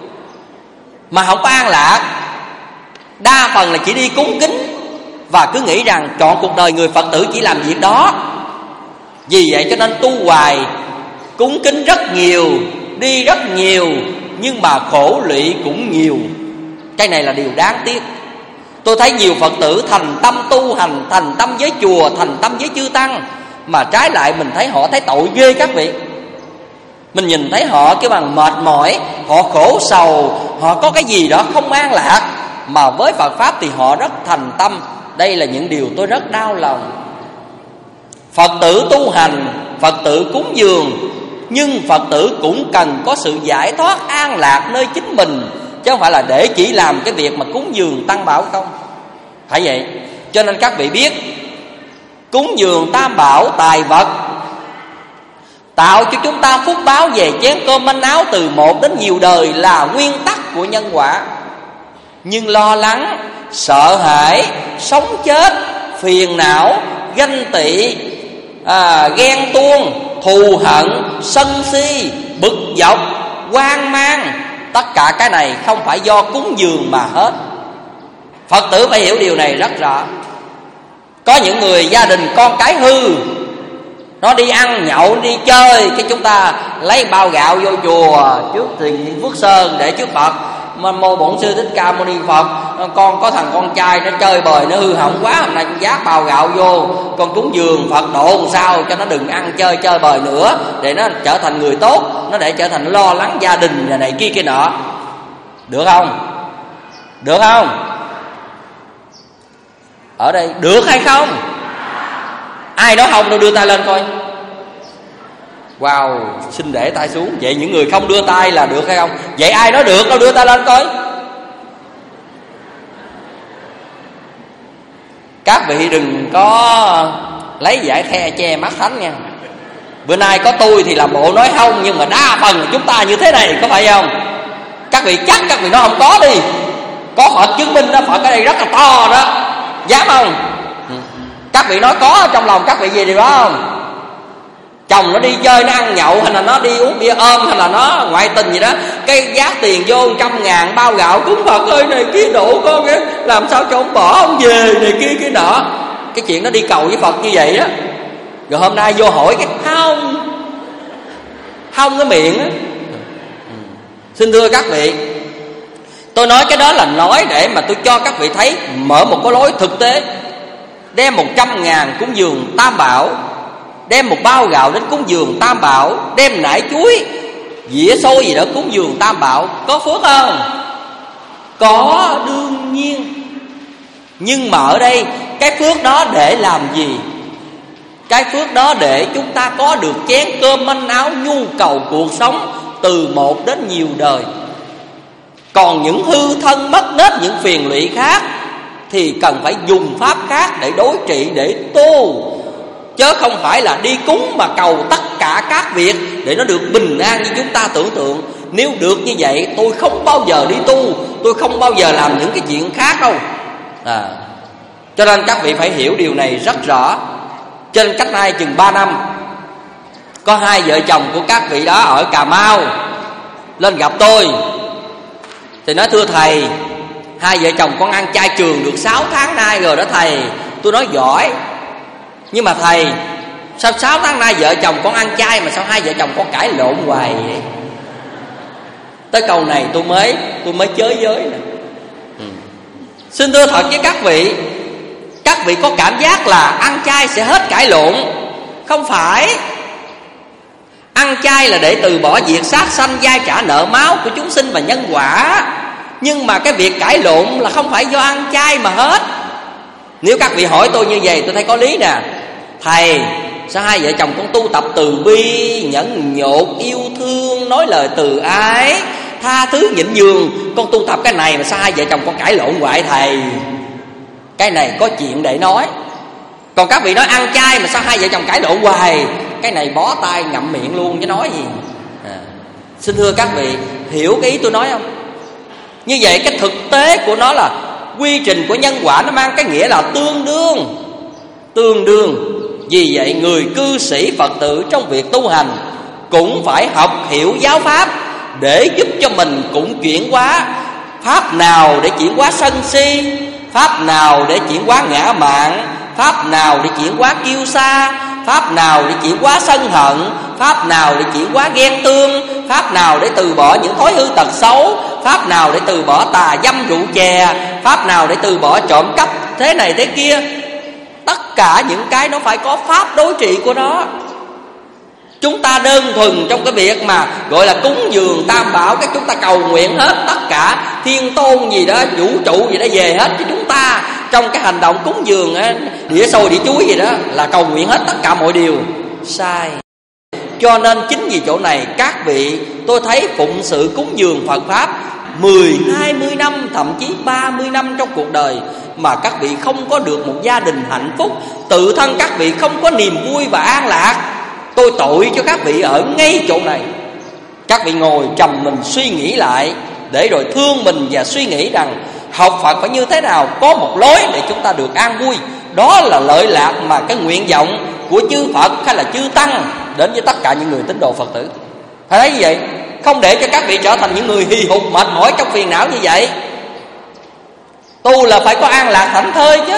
mà không có an lạc, đa phần là chỉ đi cúng kính, và cứ nghĩ rằng trọn cuộc đời người Phật tử chỉ làm việc đó. Vì vậy cho nên tu hoài, cúng kính rất nhiều, đi rất nhiều, nhưng mà khổ lụy cũng nhiều. Cái này là điều đáng tiếc. Tôi thấy nhiều Phật tử thành tâm tu hành, thành tâm với chùa, thành tâm với chư Tăng, mà trái lại mình thấy họ thấy tội ghê các vị. Mình nhìn thấy họ cái bằng mệt mỏi, họ khổ sầu, họ có cái gì đó không an lạc, mà với Phật Pháp thì họ rất thành tâm. Đây là những điều tôi rất đau lòng. Phật tử tu hành, Phật tử cúng dường, nhưng Phật tử cũng cần có sự giải thoát an lạc nơi chính mình, chứ không phải là để chỉ làm cái việc mà cúng dường Tam Bảo không. Phải vậy. Cho nên các vị biết, cúng dường Tam Bảo tài vật tạo cho chúng ta phúc báo về chén cơm manh áo từ một đến nhiều đời là nguyên tắc của nhân quả. Nhưng lo lắng, sợ hãi, sống chết, phiền não, ganh tị, à, ghen tuông, thù hận, sân si, bực dọc, hoang mang, tất cả cái này không phải do cúng dường mà hết. Phật tử phải hiểu điều này rất rõ. Có những người gia đình con cái hư, nó đi ăn nhậu đi chơi, cái chúng ta lấy bao gạo vô chùa trước tiền Phước Sơn để trước Phật. Mà mô Bổn Sư Thích Ca Mâu Ni Phật, con có thằng con trai nó chơi bời nó hư hỏng quá, hôm nay con vác bao gạo vô, con cúng dường Phật độ làm sao cho nó đừng ăn chơi chơi bời nữa, để nó trở thành người tốt, nó để trở thành lo lắng gia đình này, này kia kia nọ. Được không? Được không? Ở đây được hay không? Ai nói không đâu đưa tay lên coi. Wow, xin để tay xuống. Vậy những người không đưa tay là được hay không? Vậy ai nói được đâu đưa tay lên coi. Các vị đừng có lấy giải khe che mắt thánh nha. Bữa nay có tôi thì làm bộ nói không, nhưng mà đa phần là chúng ta như thế này, có phải không? Các vị chắc các vị nói không có đi. Có Phật chứng minh đó, Phật ở đây rất là to đó. Dám không? Các vị nói có trong lòng các vị gì điều đó không? Chồng nó đi chơi, nó ăn nhậu, hay là nó đi uống bia ôm, hay là nó ngoại tình gì đó, cái giá tiền vô trăm ngàn bao gạo cúng Phật ơi này kia độ con cái, làm sao cho ông bỏ ông về này kia kia nọ. Cái chuyện nó đi cầu với Phật như vậy đó. Rồi hôm nay vô hỏi cái không không cái miệng á. Xin thưa các vị, tôi nói cái đó là nói để mà tôi cho các vị thấy, mở một cái lối thực tế. Đem một trăm ngàn cúng dường Tam Bảo, đem một bao gạo đến cúng dường Tam Bảo, đem nải chuối, dĩa xôi gì đó cúng dường Tam Bảo, có phước không? Có, đương nhiên. Nhưng mà ở đây cái phước đó để làm gì? Cái phước đó để chúng ta có được chén cơm manh áo, nhu cầu cuộc sống từ một đến nhiều đời. Còn những hư thân mất nết, những phiền lụy khác thì cần phải dùng pháp khác để đối trị, để tu, chứ không phải là đi cúng mà cầu tất cả các việc để nó được bình an như chúng ta tưởng tượng. Nếu được như vậy tôi không bao giờ đi tu, tôi không bao giờ làm những cái chuyện khác đâu. à. Cho nên các vị phải hiểu điều này rất rõ. Cho nên cách nay chừng ba năm, có hai vợ chồng của các vị đó ở Cà Mau lên gặp tôi, thì nói thưa thầy, hai vợ chồng con ăn chay trường được sáu tháng nay rồi đó thầy. Tôi nói giỏi. Nhưng mà thầy, sao sáu tháng nay vợ chồng con ăn chay mà sao hai vợ chồng con cãi lộn hoài vậy? Tới câu này tôi mới tôi mới chới giới nè. ừ. Xin thưa thật với các vị, các vị có cảm giác là ăn chay sẽ hết cãi lộn? Không phải. Ăn chay là để từ bỏ việc sát sanh, dai trả nợ máu của chúng sinh và nhân quả. Nhưng mà cái việc cãi lộn là không phải do ăn chay mà hết. Nếu các vị hỏi tôi như vậy tôi thấy có lý nè. Thầy, sao hai vợ chồng con tu tập từ bi, nhẫn nhục, yêu thương, nói lời từ ái, tha thứ nhịn nhường, con tu tập cái này mà sao hai vợ chồng con cãi lộn hoài thầy? Cái này có chuyện để nói. Còn các vị nói ăn chay mà sao hai vợ chồng cãi lộn hoài? Cái này bó tay ngậm miệng luôn chứ nói gì. à. Xin thưa các vị, hiểu cái ý tôi nói không? Như vậy cái thực tế của nó là quy trình của nhân quả nó mang cái nghĩa là tương đương. Tương đương. Vì vậy người cư sĩ Phật tử trong việc tu hành cũng phải học hiểu giáo pháp để giúp cho mình cũng chuyển hóa. Pháp nào để chuyển hóa sân si, pháp nào để chuyển hóa ngã mạn, pháp nào để chuyển hóa kiêu sa, pháp nào để chuyển hóa sân hận, pháp nào để chuyển hóa ghen tương, pháp nào để từ bỏ những thói hư tật xấu, pháp nào để từ bỏ tà dâm rượu chè, pháp nào để từ bỏ trộm cắp thế này thế kia. Tất cả những cái nó phải có pháp đối trị của nó. Chúng ta đơn thuần trong cái việc mà gọi là cúng dường Tam Bảo, cái chúng ta cầu nguyện hết tất cả thiên tôn gì đó, vũ trụ gì đó về hết cho chúng ta. Trong cái hành động cúng dường đĩa xôi đĩa chuối gì đó là cầu nguyện hết tất cả mọi điều. Sai. Cho nên chính vì chỗ này các vị, tôi thấy phụng sự cúng dường Phật Pháp mười, hai mươi năm, thậm chí ba mươi năm trong cuộc đời mà các vị không có được một gia đình hạnh phúc, tự thân các vị không có niềm vui và an lạc. Tôi tội cho các vị ở ngay chỗ này. Các vị ngồi trầm mình suy nghĩ lại, để rồi thương mình và suy nghĩ rằng học Phật phải như thế nào, có một lối để chúng ta được an vui. Đó là lợi lạc mà cái nguyện vọng của chư Phật hay là chư Tăng đến với tất cả những người tín đồ Phật tử. Phải thấy như vậy, không để cho các vị trở thành những người hì hục mệt mỏi trong phiền não như vậy. Tu là phải có an lạc thảnh thơi chứ.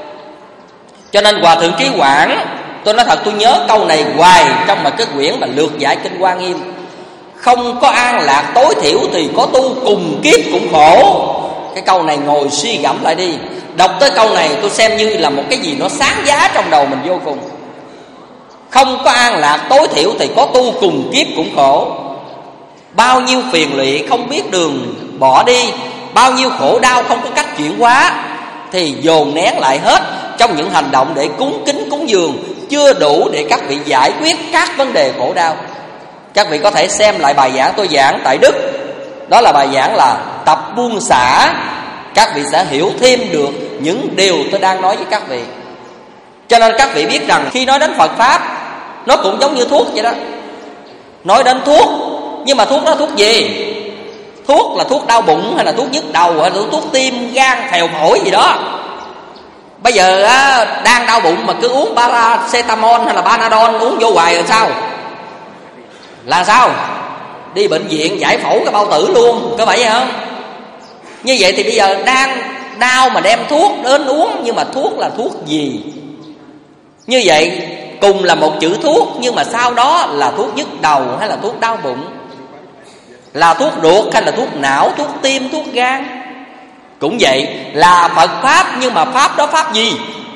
Cho nên Hòa Thượng Trí Quảng, tôi nói thật tôi nhớ câu này hoài trong một cái quyển mà lược giải Kinh Hoa Nghiêm. Không có an lạc tối thiểu thì có tu cùng kiếp cũng khổ. Cái câu này ngồi suy gẫm lại đi. Đọc tới câu này tôi xem như là một cái gì nó sáng giá trong đầu mình vô cùng. Không có an lạc tối thiểu thì có tu cùng kiếp cũng khổ. Bao nhiêu phiền lụy không biết đường bỏ đi, bao nhiêu khổ đau không có cách chuyển hóa, thì dồn nén lại hết trong những hành động để cúng kính cúng dường, chưa đủ để các vị giải quyết các vấn đề khổ đau. Các vị có thể xem lại bài giảng tôi giảng tại Đức. Đó là bài giảng là tập buông xả. Các vị sẽ hiểu thêm được những điều tôi đang nói với các vị. Cho nên các vị biết rằng khi nói đến Phật Pháp, nó cũng giống như thuốc vậy đó. Nói đến thuốc, nhưng mà thuốc đó thuốc gì? Thuốc là thuốc đau bụng, hay là thuốc nhức đầu, hay là thuốc tim, gan, phèo phổi gì đó. Bây giờ á, đang đau bụng mà cứ uống paracetamol hay là Panadol uống vô hoài rồi sao? Là sao? Đi bệnh viện giải phẫu cái bao tử luôn, có phải vậy không? Như vậy thì bây giờ đang đau mà đem thuốc đến uống, nhưng mà thuốc là thuốc gì? Như vậy cùng là một chữ thuốc, nhưng mà sau đó là thuốc nhức đầu hay là thuốc đau bụng, là thuốc ruột hay là thuốc não, thuốc tim, thuốc gan. Cũng vậy, là Phật Pháp, nhưng mà Pháp đó Pháp gì?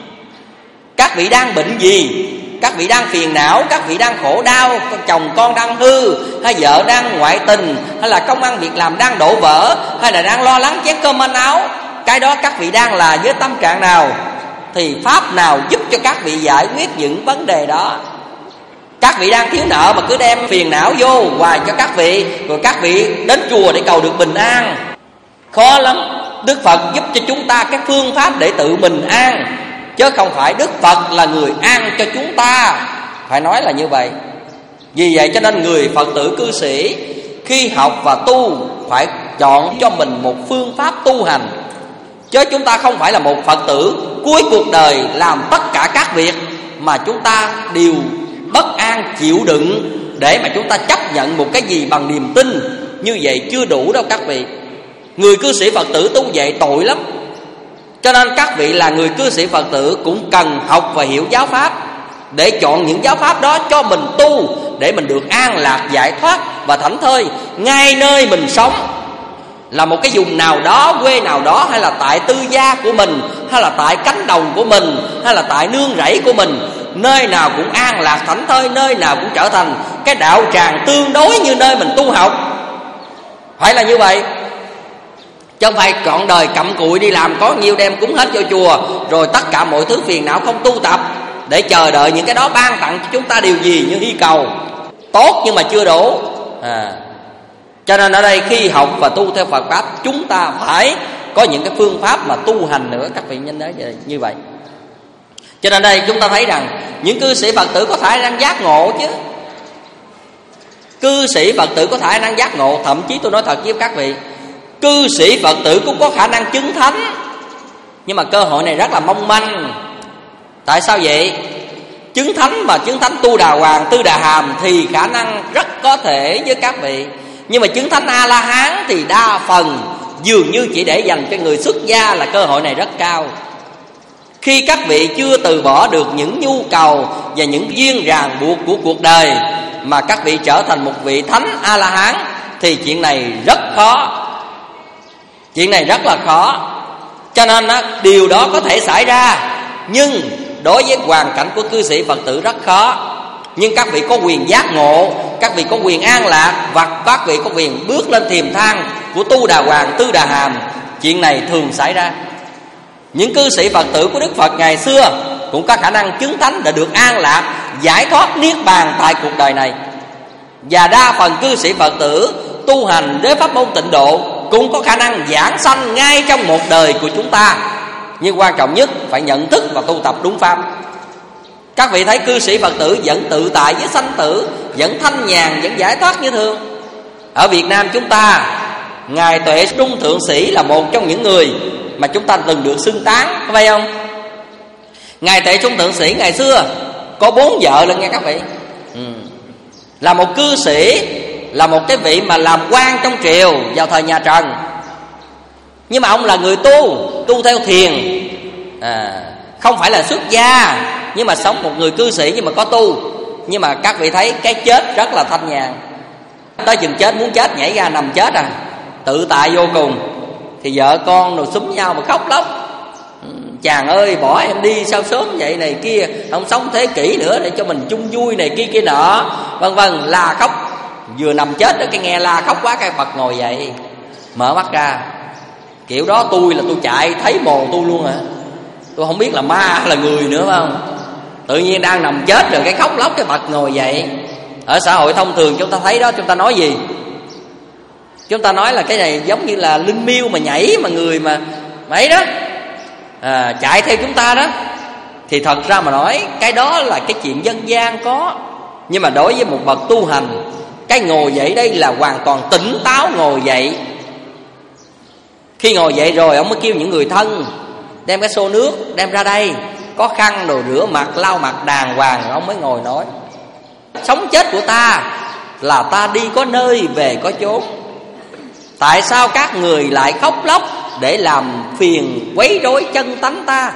Các vị đang bệnh gì? Các vị đang phiền não, các vị đang khổ đau, chồng con đang hư, hay vợ đang ngoại tình, hay là công ăn việc làm đang đổ vỡ, hay là đang lo lắng chén cơm manh áo. Cái đó các vị đang là với tâm trạng nào, thì Pháp nào giúp cho các vị giải quyết những vấn đề đó. Các vị đang thiếu nợ mà cứ đem phiền não vô hoài cho các vị, rồi các vị đến chùa để cầu được bình an. Khó lắm. Đức Phật giúp cho chúng ta cái phương pháp để tự mình an, chứ không phải Đức Phật là người an cho chúng ta. Phải nói là như vậy. Vì vậy cho nên người Phật tử cư sĩ khi học và tu phải chọn cho mình một phương pháp tu hành. Chứ chúng ta không phải là một Phật tử cuối cuộc đời làm tất cả các việc, mà chúng ta đều bất an chịu đựng để mà chúng ta chấp nhận một cái gì bằng niềm tin. Như vậy chưa đủ đâu các vị. Người cư sĩ Phật tử tu vậy tội lắm. Cho nên các vị là người cư sĩ Phật tử cũng cần học và hiểu giáo pháp, để chọn những giáo pháp đó cho mình tu, để mình được an lạc, giải thoát và thảnh thơi ngay nơi mình sống. Là một cái vùng nào đó, quê nào đó, hay là tại tư gia của mình, hay là tại cánh đồng của mình, hay là tại nương rẫy của mình, nơi nào cũng an lạc thảnh thơi, nơi nào cũng trở thành cái đạo tràng tương đối như nơi mình tu học. Phải là như vậy. Chứ không phải trọn đời cặm cụi đi làm có nhiêu đem cúng hết vô chùa, rồi tất cả mọi thứ phiền não không tu tập, để chờ đợi những cái đó ban tặng cho chúng ta điều gì như hy cầu. Tốt nhưng mà chưa đủ à. Cho nên ở đây khi học và tu theo Phật Pháp, chúng ta phải có những cái phương pháp mà tu hành nữa. Các vị nhớ như vậy. Cho nên đây chúng ta thấy rằng những cư sĩ Phật tử có khả năng giác ngộ chứ. Cư sĩ Phật tử có khả năng giác ngộ. Thậm chí tôi nói thật với các vị, cư sĩ Phật tử cũng có khả năng chứng thánh. Nhưng mà cơ hội này rất là mong manh. Tại sao vậy? Chứng thánh mà chứng thánh Tu Đà Hoàng, Tư Đà Hàm thì khả năng rất có thể với các vị. Nhưng mà chứng thánh A-la-hán thì đa phần dường như chỉ để dành cho người xuất gia, là cơ hội này rất cao. Khi các vị chưa từ bỏ được những nhu cầu và những duyên ràng buộc của cuộc đời, mà các vị trở thành một vị thánh A-la-hán, thì chuyện này rất khó. Chuyện này rất là khó. Cho nên á, điều đó có thể xảy ra, nhưng đối với hoàn cảnh của cư sĩ Phật tử rất khó. Nhưng các vị có quyền giác ngộ, các vị có quyền an lạc, và các vị có quyền bước lên thềm thang của Tu Đà Hoàng, Tư Đà Hàm. Chuyện này thường xảy ra. Những cư sĩ Phật tử của Đức Phật ngày xưa cũng có khả năng chứng thánh để được an lạc, giải thoát niết bàn tại cuộc đời này. Và đa phần cư sĩ Phật tử tu hành với pháp môn tịnh độ cũng có khả năng giảng sanh ngay trong một đời của chúng ta. Nhưng quan trọng nhất phải nhận thức và tu tập đúng pháp. Các vị thấy cư sĩ Phật tử vẫn tự tại với sanh tử, vẫn thanh nhàn, vẫn giải thoát như thường. Ở Việt Nam chúng ta, Ngài Tuệ Trung Thượng Sĩ là một trong những người mà chúng ta từng được xưng tán, có phải không? Ngài Tuệ Trung Thượng Sĩ ngày xưa có bốn vợ lần nghe các vị. ừ. Là một cư sĩ, là một cái vị mà làm quan trong triều vào thời nhà Trần. Nhưng mà ông là người tu, tu theo thiền, à, không phải là xuất gia, nhưng mà sống một người cư sĩ nhưng mà có tu. Nhưng mà các vị thấy cái chết rất là thanh nhàn. Tới chừng chết muốn chết nhảy ra nằm chết à, tự tại vô cùng. Thì vợ con rồi xúm nhau mà khóc lóc: chàng ơi bỏ em đi sao sớm vậy này kia, không sống thế kỷ nữa để cho mình chung vui này kia kia nọ, vân vân, la khóc. Vừa nằm chết rồi cái nghe la khóc quá, cái bật ngồi dậy, mở mắt ra. Kiểu đó tôi là tôi chạy thấy mồ tôi luôn hả, tôi không biết là ma hay là người nữa, phải không? Tự nhiên đang nằm chết rồi cái khóc lóc cái bật ngồi dậy. Ở xã hội thông thường chúng ta thấy đó, chúng ta nói gì? Chúng ta nói là cái này giống như là linh miêu mà nhảy, mà người mà ấy đó, à, chạy theo chúng ta đó. Thì thật ra mà nói, cái đó là cái chuyện dân gian có. Nhưng mà đối với một bậc tu hành, cái ngồi dậy đây là hoàn toàn tỉnh táo ngồi dậy. Khi ngồi dậy rồi, ông mới kêu những người thân đem cái xô nước đem ra đây, có khăn đồ rửa mặt, lau mặt đàng hoàng, ông mới ngồi nói: sống chết của ta là ta đi có nơi về có chốn. Tại sao các người lại khóc lóc để làm phiền quấy rối chân tánh ta?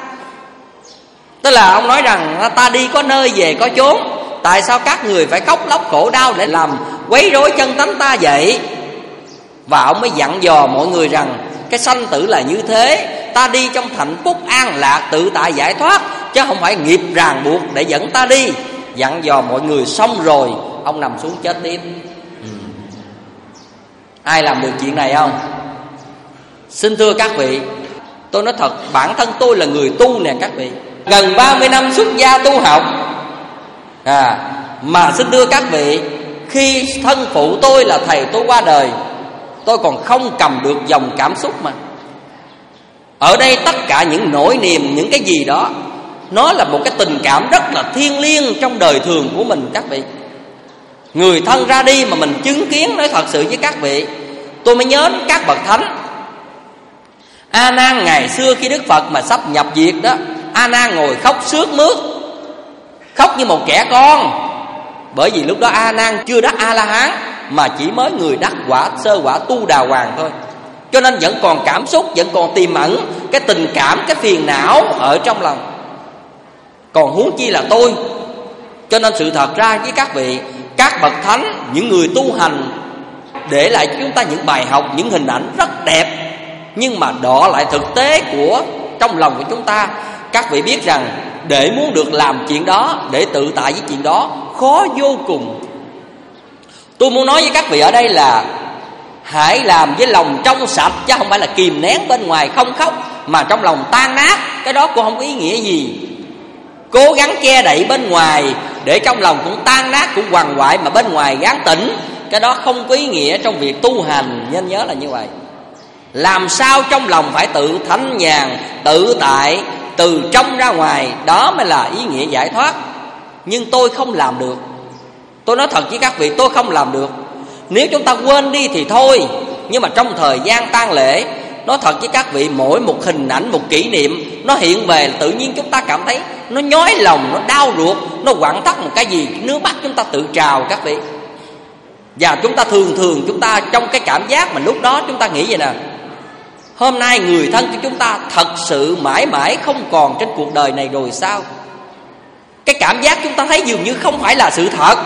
Tức là ông nói rằng ta đi có nơi về có chốn, tại sao các người phải khóc lóc khổ đau để làm quấy rối chân tánh ta vậy? Và ông mới dặn dò mọi người rằng cái sanh tử là như thế, ta đi trong hạnh phúc an lạc tự tại giải thoát, chứ không phải nghiệp ràng buộc để dẫn ta đi. Dặn dò mọi người xong rồi, ông nằm xuống chết tiếp. ừ. Ai làm được chuyện này không? Xin thưa các vị, tôi nói thật, bản thân tôi là người tu nè các vị, gần ba mươi năm xuất gia tu học, à, mà xin thưa các vị, khi thân phụ tôi là thầy tôi qua đời, tôi còn không cầm được dòng cảm xúc mà. Ở đây tất cả những nỗi niềm, những cái gì đó, nó là một cái tình cảm rất là thiêng liêng trong đời thường của mình các vị. Người thân ra đi mà mình chứng kiến, nói thật sự với các vị, tôi mới nhớ các bậc thánh. A Nan ngày xưa khi Đức Phật mà sắp nhập diệt đó, A Nan ngồi khóc sướt mướt, khóc như một trẻ con. Bởi vì lúc đó A Nan chưa đắc A La Hán, mà chỉ mới người đắc quả sơ quả tu đà hoàng thôi, cho nên vẫn còn cảm xúc, vẫn còn tiềm ẩn cái tình cảm, cái phiền não ở trong lòng. Còn huống chi là tôi. Cho nên sự thật ra với các vị, các bậc thánh, những người tu hành để lại cho chúng ta những bài học, những hình ảnh rất đẹp, nhưng mà đọ lại thực tế của trong lòng của chúng ta. Các vị biết rằng để muốn được làm chuyện đó, để tự tại với chuyện đó, khó vô cùng. Tôi muốn nói với các vị ở đây là hãy làm với lòng trong sạch, chứ không phải là kìm nén bên ngoài không khóc mà trong lòng tan nát. Cái đó cũng không có ý nghĩa gì. Cố gắng che đậy bên ngoài để trong lòng cũng tan nát, cũng quằn quại, mà bên ngoài gắng tỉnh, cái đó không có ý nghĩa trong việc tu hành. Nên nhớ là như vậy. Làm sao trong lòng phải tự thanh nhàn, tự tại, từ trong ra ngoài, đó mới là ý nghĩa giải thoát. Nhưng tôi không làm được. Tôi nói thật với các vị, tôi không làm được. Nếu chúng ta quên đi thì thôi, nhưng mà trong thời gian tang lễ, nói thật với các vị, mỗi một hình ảnh, một kỷ niệm nó hiện về, tự nhiên chúng ta cảm thấy nó nhói lòng, nó đau ruột, nó quặn thắt một cái gì, nước mắt chúng ta tự trào các vị. Và chúng ta thường thường chúng ta trong cái cảm giác mà lúc đó chúng ta nghĩ vậy nè: hôm nay người thân của chúng ta thật sự mãi mãi không còn trên cuộc đời này rồi sao? Cái cảm giác chúng ta thấy dường như không phải là sự thật.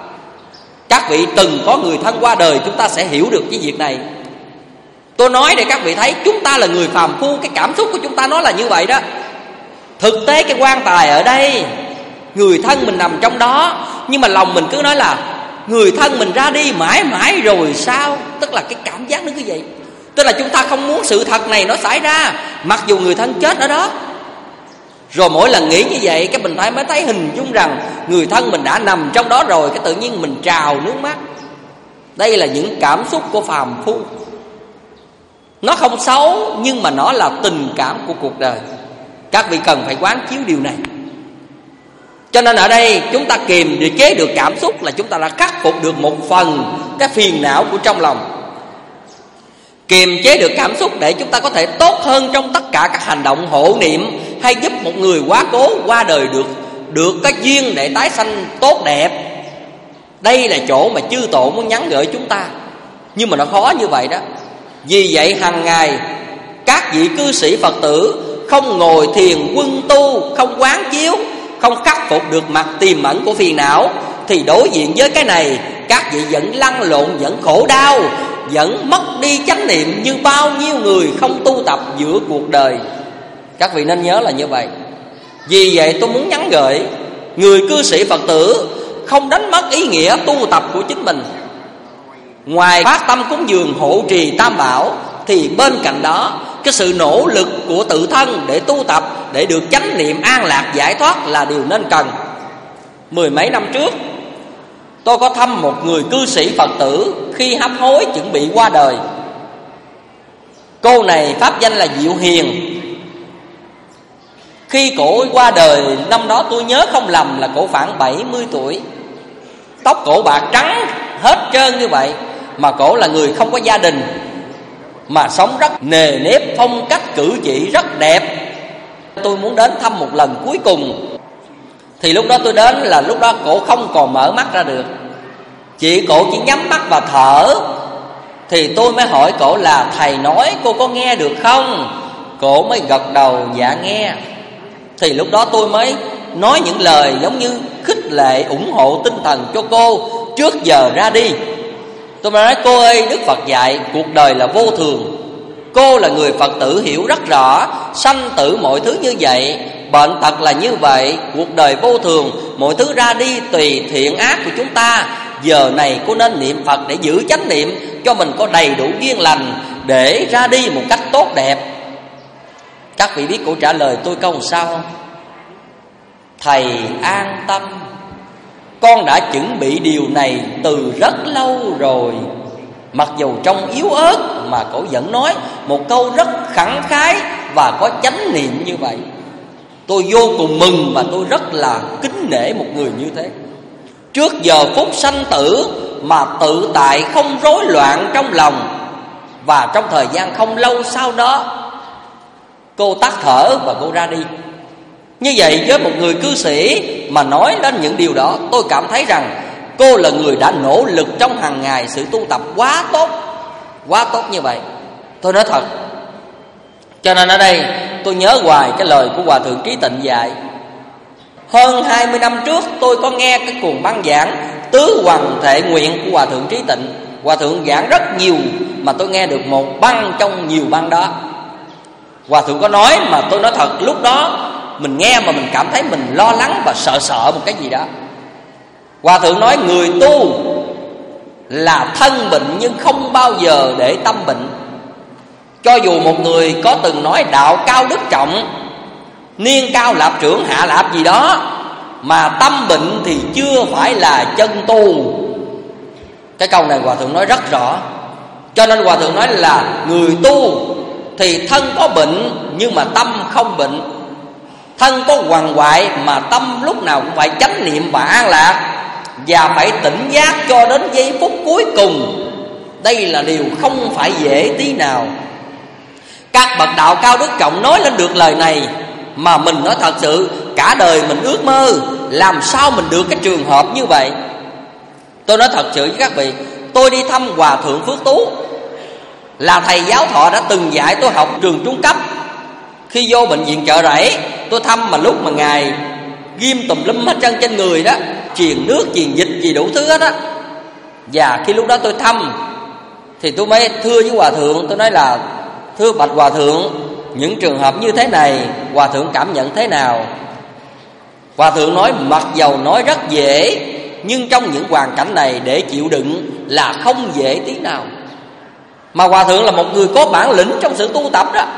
Các vị từng có người thân qua đời, chúng ta sẽ hiểu được cái việc này. Tôi nói để các vị thấy, chúng ta là người phàm phu, cái cảm xúc của chúng ta nó là như vậy đó. Thực tế cái quan tài ở đây, người thân mình nằm trong đó, nhưng mà lòng mình cứ nói là người thân mình ra đi mãi mãi rồi sao? Tức là cái cảm giác nó cứ vậy. Tức là chúng ta không muốn sự thật này nó xảy ra, mặc dù người thân chết ở đó. Rồi mỗi lần nghĩ như vậy, cái mình thấy mới thấy hình dung rằng người thân mình đã nằm trong đó rồi, cái tự nhiên mình trào nước mắt. Đây là những cảm xúc của phàm phu. Nó không xấu, nhưng mà nó là tình cảm của cuộc đời. Các vị cần phải quán chiếu điều này. Cho nên ở đây chúng ta kiềm chế được cảm xúc là chúng ta đã khắc phục được một phần cái phiền não của trong lòng. Kiềm chế được cảm xúc để chúng ta có thể tốt hơn trong tất cả các hành động hộ niệm, hay giúp một người quá cố qua đời được được cái duyên để tái sanh tốt đẹp. Đây là chỗ mà chư tổ muốn nhắn gửi chúng ta. Nhưng mà nó khó như vậy đó. Vì vậy hàng ngày các vị cư sĩ Phật tử không ngồi thiền quân tu, không quán chiếu, không khắc phục được mặt tiềm ẩn của phiền não, thì đối diện với cái này các vị vẫn lăn lộn, vẫn khổ đau, vẫn mất đi chánh niệm như bao nhiêu người không tu tập giữa cuộc đời. Các vị nên nhớ là như vậy. Vì vậy tôi muốn nhắn gửi người cư sĩ Phật tử không đánh mất ý nghĩa tu tập của chính mình. Ngoài phát tâm cúng dường hộ trì tam bảo, thì bên cạnh đó cái sự nỗ lực của tự thân để tu tập, để được chánh niệm an lạc giải thoát là điều nên cần. Mười mấy năm trước tôi có thăm một người cư sĩ Phật tử khi hấp hối chuẩn bị qua đời. Cô này pháp danh là Diệu Hiền. Khi cổ qua đời năm đó tôi nhớ không lầm là cổ khoảng bảy mươi tuổi. Tóc cổ bạc trắng hết trơn như vậy. Mà cổ là người không có gia đình, mà sống rất nề nếp, phong cách cử chỉ rất đẹp. Tôi muốn đến thăm một lần cuối cùng. Thì lúc đó tôi đến là lúc đó cổ không còn mở mắt ra được, chị cổ chỉ nhắm mắt và thở. Thì tôi mới hỏi cổ là thầy nói cô có nghe được không? Cổ mới gật đầu dạ nghe. Thì lúc đó tôi mới nói những lời giống như khích lệ, ủng hộ tinh thần cho cô trước giờ ra đi. Tôi mới nói cô ơi, Đức Phật dạy cuộc đời là vô thường. Cô là người Phật tử hiểu rất rõ sanh tử mọi thứ như vậy, bệnh tật là như vậy, cuộc đời vô thường, mọi thứ ra đi tùy thiện ác của chúng ta. Giờ này cô nên niệm Phật để giữ chánh niệm cho mình có đầy đủ duyên lành để ra đi một cách tốt đẹp. Các vị biết cô trả lời tôi câu sao không? Thầy an tâm, con đã chuẩn bị điều này từ rất lâu rồi. Mặc dù trong yếu ớt mà cổ vẫn nói một câu rất khẳng khái và có chánh niệm như vậy. Tôi vô cùng mừng và tôi rất là kính nể một người như thế. Trước giờ phút sanh tử mà tự tại không rối loạn trong lòng. Và trong thời gian không lâu sau đó cô tắt thở và cô ra đi. Như vậy với một người cư sĩ mà nói lên những điều đó, tôi cảm thấy rằng cô là người đã nỗ lực trong hàng ngày sự tu tập quá tốt, quá tốt như vậy. Tôi nói thật. Cho nên ở đây tôi nhớ hoài cái lời của Hòa Thượng Trí Tịnh dạy. Hơn hai mươi năm trước tôi có nghe cái cuồng băng giảng Tứ Hoằng Thệ Nguyện của Hòa Thượng Trí Tịnh. Hòa Thượng giảng rất nhiều mà tôi nghe được một băng trong nhiều băng đó. Hòa Thượng có nói mà tôi nói thật, lúc đó mình nghe mà mình cảm thấy mình lo lắng và sợ sợ một cái gì đó. Hòa Thượng nói người tu là thân bệnh nhưng không bao giờ để tâm bệnh. Cho dù một người có từng nói đạo cao đức trọng, niên cao lạp trưởng hạ lạp gì đó, mà tâm bệnh thì chưa phải là chân tu. Cái câu này Hòa Thượng nói rất rõ. Cho nên Hòa Thượng nói là người tu thì thân có bệnh nhưng mà tâm không bệnh. Thân có quằn quại mà tâm lúc nào cũng phải chánh niệm và an lạc, và phải tỉnh giác cho đến giây phút cuối cùng. Đây là điều không phải dễ tí nào. Các bậc đạo cao đức trọng nói lên được lời này mà mình nói thật sự cả đời mình ước mơ làm sao mình được cái trường hợp như vậy. Tôi nói thật sự với các vị, tôi đi thăm Hòa Thượng Phước Tú, là thầy giáo thọ đã từng dạy tôi học trường trung cấp. Khi vô bệnh viện Chợ Rẫy tôi thăm mà lúc mà ngài ghim tùm lum hết chân trên người đó, truyền nước truyền dịch gì đủ thứ hết á. Và khi lúc đó tôi thăm thì tôi mới thưa với Hòa Thượng, tôi nói là thưa bạch Hòa Thượng, những trường hợp như thế này Hòa Thượng cảm nhận thế nào? Hòa Thượng nói mặc dầu nói rất dễ, nhưng trong những hoàn cảnh này để chịu đựng là không dễ tí nào. Mà Hòa Thượng là một người có bản lĩnh trong sự tu tập đó.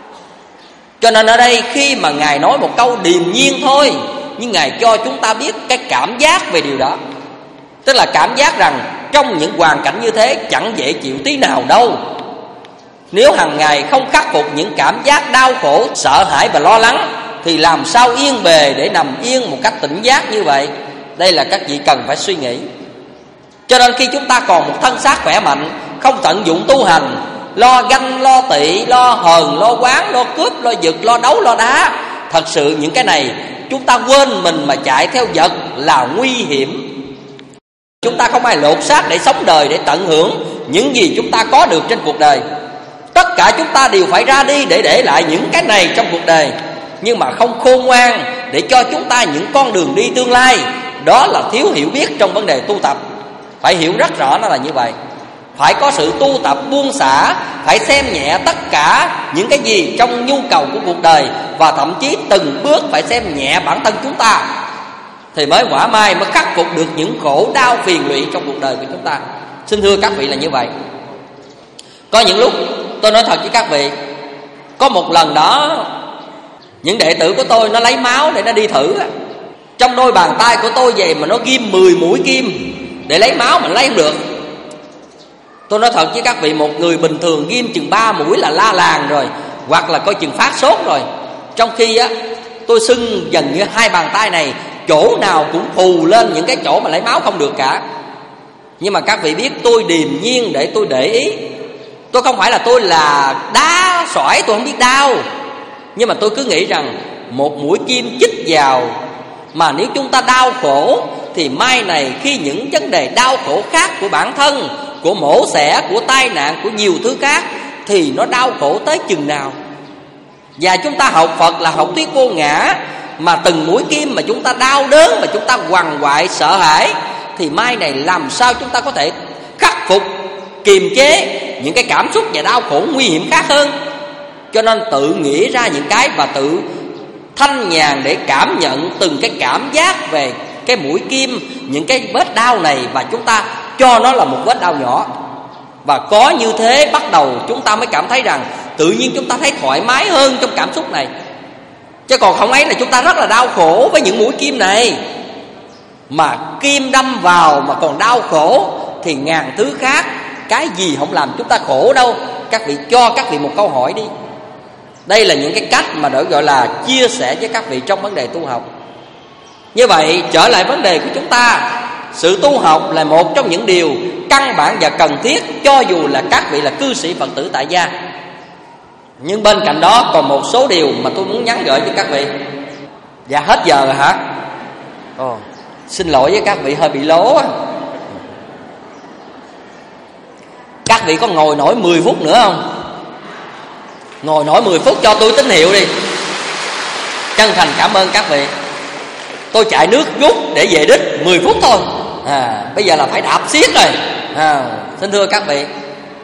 Cho nên ở đây khi mà ngài nói một câu điềm nhiên thôi, nhưng ngài cho chúng ta biết cái cảm giác về điều đó. Tức là cảm giác rằng trong những hoàn cảnh như thế chẳng dễ chịu tí nào đâu. Nếu hàng ngày không khắc phục những cảm giác đau khổ, sợ hãi và lo lắng thì làm sao yên bề để nằm yên một cách tỉnh giác như vậy? Đây là các vị cần phải suy nghĩ. Cho nên khi chúng ta còn một thân xác khỏe mạnh, không tận dụng tu hành, lo ganh, lo tị, lo hờn, lo oán, lo cướp, lo giật, lo đấu, lo đá, thật sự những cái này chúng ta quên mình mà chạy theo vật là nguy hiểm. Chúng ta không ai lột xác để sống đời, để tận hưởng những gì chúng ta có được trên cuộc đời. Tất cả chúng ta đều phải ra đi để để lại những cái này trong cuộc đời, nhưng mà không khôn ngoan để cho chúng ta những con đường đi tương lai. Đó là thiếu hiểu biết trong vấn đề tu tập. Phải hiểu rất rõ nó là như vậy. Phải có sự tu tập buông xả, phải xem nhẹ tất cả những cái gì trong nhu cầu của cuộc đời, và thậm chí từng bước phải xem nhẹ bản thân chúng ta, thì mới quả mai mới khắc phục được những khổ đau phiền lụy trong cuộc đời của chúng ta. Xin thưa các vị là như vậy. Có những lúc tôi nói thật với các vị, có một lần đó những đệ tử của tôi nó lấy máu để nó đi thử. Trong đôi bàn tay của tôi vậy mà nó ghim mười mũi kim để lấy máu mà lấy không được. Tôi nói thật với các vị, một người bình thường ghim chừng ba mũi là la làng rồi, hoặc là coi chừng phát sốt rồi. Trong khi á, tôi sưng dần như hai bàn tay này, chỗ nào cũng phù lên những cái chỗ mà lấy máu không được cả. Nhưng mà các vị biết tôi điềm nhiên để tôi để ý. Tôi không phải là tôi là đá sỏi, tôi không biết đau, nhưng mà tôi cứ nghĩ rằng một mũi kim chích vào mà nếu chúng ta đau khổ thì mai này khi những vấn đề đau khổ khác của bản thân, của mổ xẻ, của tai nạn, của nhiều thứ khác, thì nó đau khổ tới chừng nào. Và chúng ta học Phật là học thuyết vô ngã, mà từng mũi kim mà chúng ta đau đớn, mà chúng ta quằn quại sợ hãi, thì mai này làm sao chúng ta có thể khắc phục, kiềm chế những cái cảm xúc và đau khổ nguy hiểm khác hơn. Cho nên tự nghĩ ra những cái và tự thanh nhàn để cảm nhận từng cái cảm giác về cái mũi kim, những cái vết đau này, và chúng ta cho nó là một vết đau nhỏ. Và có như thế bắt đầu chúng ta mới cảm thấy rằng tự nhiên chúng ta thấy thoải mái hơn trong cảm xúc này. Chứ còn không ấy là chúng ta rất là đau khổ với những mũi kim này. Mà kim đâm vào mà còn đau khổ thì ngàn thứ khác, cái gì không làm chúng ta khổ đâu. Các vị cho các vị một câu hỏi đi. Đây là những cái cách mà để gọi là chia sẻ với các vị trong vấn đề tu học. Như vậy trở lại vấn đề của chúng ta, sự tu học là một trong những điều căn bản và cần thiết cho dù là các vị là cư sĩ Phật tử tại gia. Nhưng bên cạnh đó còn một số điều mà tôi muốn nhắn gửi với các vị. Dạ hết giờ rồi hả? Ồ, xin lỗi với các vị hơi bị lố á. Các vị có ngồi nổi mười phút nữa không? Ngồi nổi mười phút cho tôi tín hiệu đi. Chân thành cảm ơn các vị. Tôi chạy nước rút để về đích mười phút thôi à, bây giờ là phải đạp xiết rồi à, xin thưa các vị,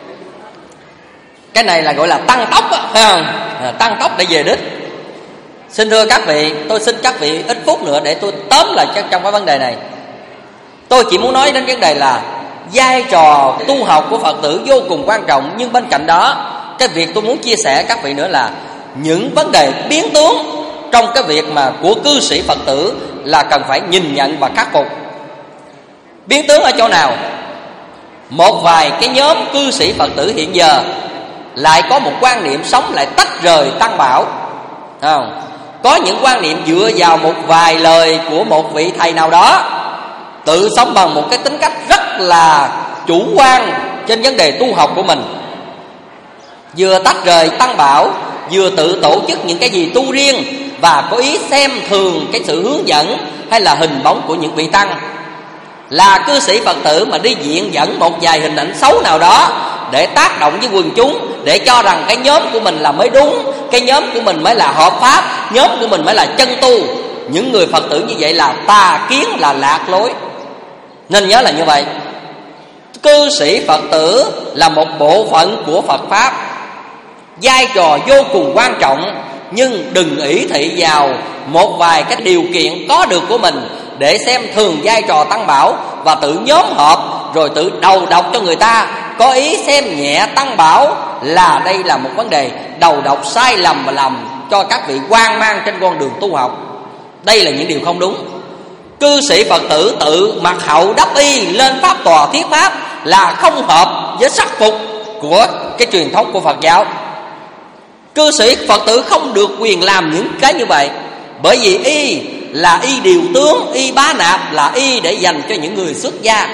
cái này là gọi là tăng tốc á, phải không? À, tăng tốc để về đích. Xin thưa các vị, tôi xin các vị ít phút nữa để tôi tóm lại trong cái vấn đề này. Tôi chỉ muốn nói đến vấn đề là vai trò tu học của Phật tử vô cùng quan trọng. Nhưng bên cạnh đó, cái việc tôi muốn chia sẻ các vị nữa là những vấn đề biến tướng trong cái việc mà của cư sĩ Phật tử là cần phải nhìn nhận và khắc phục. Biến tướng ở chỗ nào? Một vài cái nhóm cư sĩ Phật tử hiện giờ lại có một quan niệm sống lại tách rời Tăng Bảo, không? Có những quan niệm dựa vào một vài lời của một vị thầy nào đó, tự sống bằng một cái tính cách rất là chủ quan trên vấn đề tu học của mình, vừa tách rời Tăng Bảo, vừa tự tổ chức những cái gì tu riêng, và có ý xem thường cái sự hướng dẫn hay là hình bóng của những vị tăng. Là cư sĩ Phật tử mà đi diện dẫn một vài hình ảnh xấu nào đó để tác động với quần chúng, để cho rằng cái nhóm của mình là mới đúng, cái nhóm của mình mới là hợp pháp, nhóm của mình mới là chân tu. Những người Phật tử như vậy là tà kiến, là lạc lối. Nên nhớ là như vậy. Cư sĩ Phật tử là một bộ phận của Phật Pháp, vai trò vô cùng quan trọng. Nhưng đừng ỷ thị vào một vài cái điều kiện có được của mình để xem thường vai trò Tăng Bảo, và tự nhóm họp rồi tự đầu độc cho người ta, có ý xem nhẹ Tăng Bảo, là đây là một vấn đề đầu độc sai lầm và làm cho các vị hoang mang trên con đường tu học. Đây là những điều không đúng. Cư sĩ Phật tử tự mặc hậu đắp y lên pháp tòa thuyết pháp là không hợp với sắc phục của cái truyền thống của Phật giáo. Cư sĩ Phật tử không được quyền làm những cái như vậy, bởi vì y là y điều tướng, y bá nạp là y để dành cho những người xuất gia.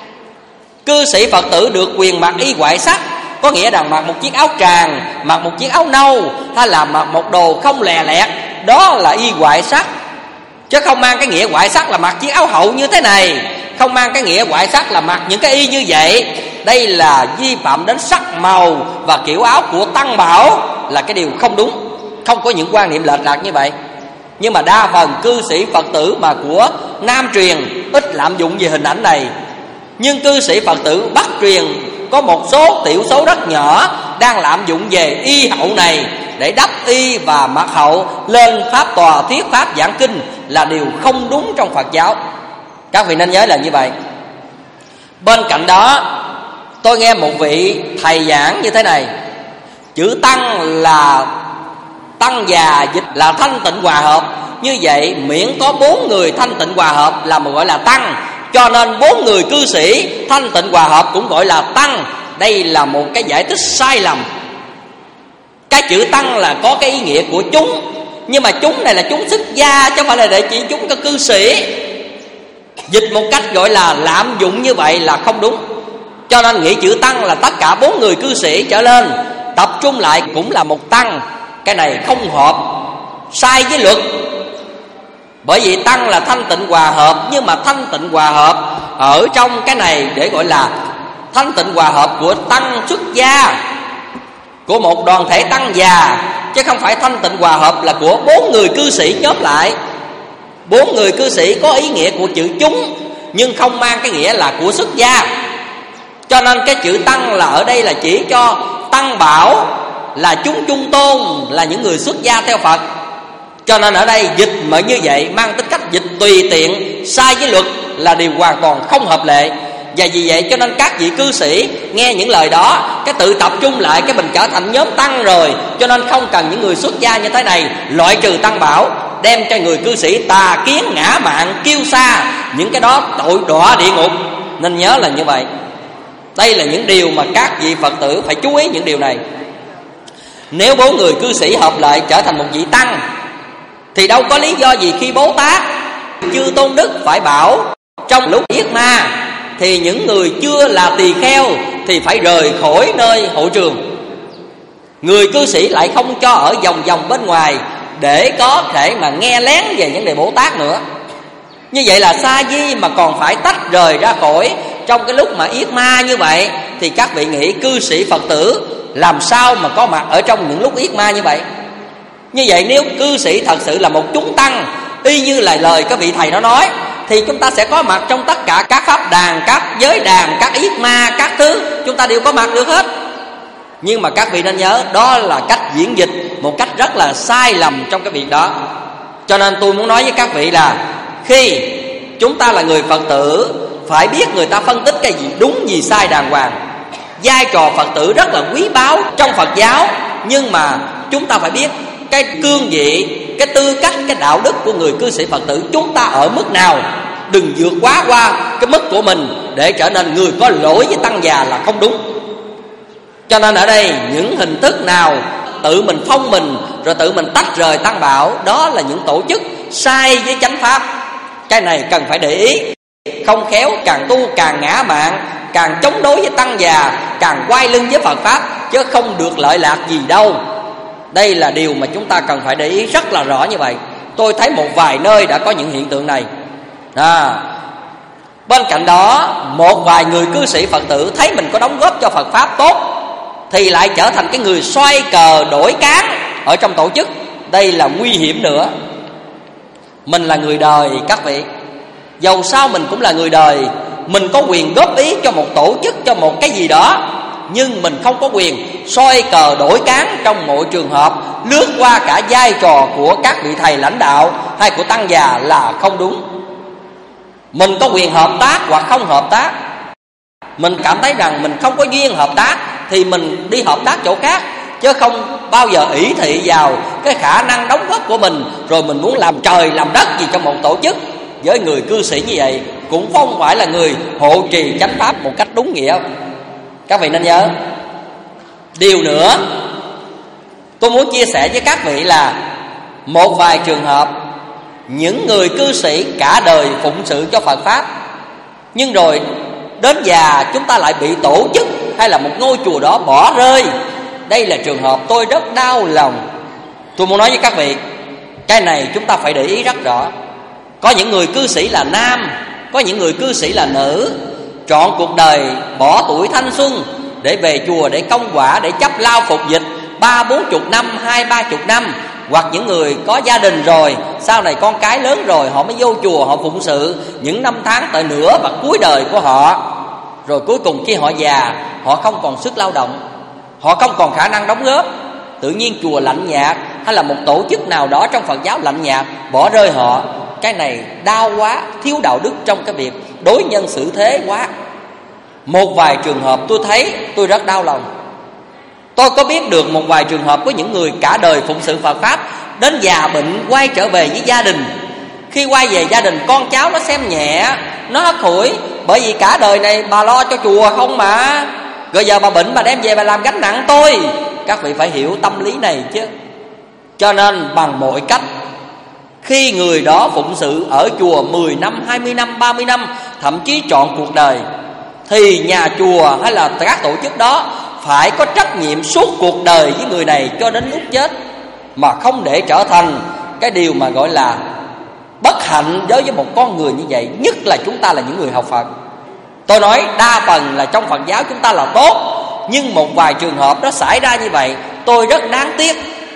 Cư sĩ Phật tử được quyền mặc y ngoại sắc, có nghĩa rằng mặc một chiếc áo tràng, mặc một chiếc áo nâu, hay là mặc một đồ không lè lẹt, đó là y ngoại sắc. Chứ không mang cái nghĩa ngoại sắc là mặc chiếc áo hậu như thế này, không mang cái nghĩa ngoại sắc là mặc những cái y như vậy. Đây là vi phạm đến sắc màu và kiểu áo của Tăng Bảo, là cái điều không đúng. Không có những quan niệm lệch lạc như vậy. Nhưng mà đa phần cư sĩ Phật tử mà của Nam truyền ít lạm dụng về hình ảnh này. Nhưng cư sĩ Phật tử Bắc truyền có một số tiểu số rất nhỏ đang lạm dụng về y hậu này để đắp y và mặc hậu lên pháp tòa thuyết pháp giảng kinh, là điều không đúng trong Phật giáo. Các vị nên nhớ là như vậy. Bên cạnh đó, tôi nghe một vị thầy giảng như thế này: chữ tăng là tăng già, dịch là thanh tịnh hòa hợp. Như vậy miễn có bốn người thanh tịnh hòa hợp là một gọi là tăng, cho nên bốn người cư sĩ thanh tịnh hòa hợp cũng gọi là tăng. Đây là một cái giải thích sai lầm. Cái chữ tăng là có cái ý nghĩa của chúng, nhưng mà chúng này là chúng xuất gia, chứ không phải là để chỉ chúng cho cư sĩ. Dịch một cách gọi là lạm dụng như vậy là không đúng. Cho nên nghĩ chữ tăng là tất cả bốn người cư sĩ trở lên tập trung lại cũng là một tăng. Cái này không hợp, sai với luật. Bởi vì tăng là thanh tịnh hòa hợp, nhưng mà thanh tịnh hòa hợp ở trong cái này để gọi là thanh tịnh hòa hợp của tăng xuất gia, của một đoàn thể tăng già, chứ không phải thanh tịnh hòa hợp là của bốn người cư sĩ nhóm lại. Bốn người cư sĩ có ý nghĩa của chữ chúng, nhưng không mang cái nghĩa là của xuất gia. Cho nên cái chữ tăng là ở đây là chỉ cho Tăng Bảo, là chúng trung tôn, là những người xuất gia theo Phật. Cho nên ở đây dịch mà như vậy mang tính cách dịch tùy tiện, sai với luật là điều hoàn toàn không hợp lệ. Và vì vậy cho nên các vị cư sĩ nghe những lời đó, cái tự tập trung lại, cái mình trở thành nhóm tăng rồi. Cho nên không cần những người xuất gia như thế này, loại trừ Tăng Bảo, đem cho người cư sĩ tà kiến ngã mạn kiêu sa, những cái đó tội đọa địa ngục. Nên nhớ là như vậy. Đây là những điều mà các vị Phật tử phải chú ý những điều này. Nếu bốn người cư sĩ hợp lại trở thành một vị tăng, thì đâu có lý do gì khi Bố Tát Chư Tôn Đức phải bảo trong lúc yết ma thì những người chưa là tỳ kheo thì phải rời khỏi nơi hội trường. Người cư sĩ lại không cho ở vòng vòng bên ngoài để có thể mà nghe lén về vấn đề Bố Tát nữa. Như vậy là sa di mà còn phải tách rời ra khỏi trong cái lúc mà yết ma như vậy, thì các vị nghĩ cư sĩ Phật tử làm sao mà có mặt ở trong những lúc yết ma như vậy? Như vậy nếu cư sĩ thật sự là một chúng tăng, y như là lời các vị thầy nó nói, thì chúng ta sẽ có mặt trong tất cả các pháp đàn, các giới đàn, các yết ma, các thứ, chúng ta đều có mặt được hết. Nhưng mà các vị nên nhớ, đó là cách diễn dịch một cách rất là sai lầm trong cái việc đó. Cho nên tôi muốn nói với các vị là khi chúng ta là người Phật tử, phải biết người ta phân tích cái gì đúng gì sai đàng hoàng. Vai trò Phật tử rất là quý báu trong Phật giáo, nhưng mà chúng ta phải biết cái cương vị, cái tư cách, cái đạo đức của người cư sĩ Phật tử chúng ta ở mức nào. Đừng vượt quá qua cái mức của mình để trở nên người có lỗi với tăng già là không đúng. Cho nên ở đây những hình thức nào tự mình phong mình rồi tự mình tách rời Tăng Bảo, đó là những tổ chức sai với chánh pháp. Cái này cần phải để ý. Không khéo càng tu càng ngã mạn, càng chống đối với tăng già, càng quay lưng với Phật pháp, chứ không được lợi lạc gì đâu. Đây là điều mà chúng ta cần phải để ý rất là rõ như vậy. Tôi thấy một vài nơi đã có những hiện tượng này. à, Bên cạnh đó, một vài người cư sĩ Phật tử thấy mình có đóng góp cho Phật pháp tốt thì lại trở thành cái người xoay cờ đổi cán ở trong tổ chức. Đây là nguy hiểm nữa. Mình là người đời các vị, dầu sao mình cũng là người đời, mình có quyền góp ý cho một tổ chức, cho một cái gì đó, nhưng mình không có quyền soi cờ đổi cán trong mọi trường hợp, lướt qua cả vai trò của các vị thầy lãnh đạo hay của tăng già là không đúng. Mình có quyền hợp tác hoặc không hợp tác. Mình cảm thấy rằng mình không có duyên hợp tác thì mình đi hợp tác chỗ khác, chứ không bao giờ ỷ thị vào cái khả năng đóng góp của mình rồi mình muốn làm trời làm đất gì trong một tổ chức. Với người cư sĩ như vậy cũng không phải là người hộ trì chánh pháp một cách đúng nghĩa. Các vị nên nhớ. Điều nữa tôi muốn chia sẻ với các vị là một vài trường hợp những người cư sĩ cả đời phụng sự cho Phật Pháp, nhưng rồi đến già chúng ta lại bị tổ chức hay là một ngôi chùa đó bỏ rơi. Đây là trường hợp tôi rất đau lòng. Tôi muốn nói với các vị, cái này chúng ta phải để ý rất rõ. Có những người cư sĩ là nam, có những người cư sĩ là nữ, chọn cuộc đời bỏ tuổi thanh xuân để về chùa để công quả, để chấp lao phục dịch ba bốn chục năm, hai ba chục năm. Hoặc những người có gia đình rồi, sau này con cái lớn rồi, họ mới vô chùa, họ phụng sự những năm tháng tới nửa và cuối đời của họ. Rồi cuối cùng khi họ già, họ không còn sức lao động, họ không còn khả năng đóng góp. Tự nhiên chùa lạnh nhạt hay là một tổ chức nào đó trong Phật giáo lạnh nhạt, bỏ rơi họ. Cái này đau quá, thiếu đạo đức trong cái việc đối nhân xử thế quá. Một vài trường hợp tôi thấy tôi rất đau lòng. Tôi có biết được một vài trường hợp có những người cả đời phụng sự Phật Pháp, đến già bệnh quay trở về với gia đình. Khi quay về gia đình, con cháu nó xem nhẹ, nó hất hủi, bởi vì cả đời này bà lo cho chùa không mà, rồi giờ bà bệnh bà đem về bà làm gánh nặng tôi. Các vị phải hiểu tâm lý này chứ. Cho nên bằng mọi cách, khi người đó phụng sự ở chùa mười năm, hai mươi năm, ba mươi năm, thậm chí trọn cuộc đời, thì nhà chùa hay là các tổ chức đó phải có trách nhiệm suốt cuộc đời với người này cho đến lúc chết, mà không để trở thành cái điều mà gọi là bất hạnh đối với một con người như vậy. Nhất là chúng ta là những người học Phật. Tôi nói đa phần là trong Phật giáo chúng ta là tốt, nhưng một vài trường hợp nó xảy ra như vậy tôi rất đáng tiếc.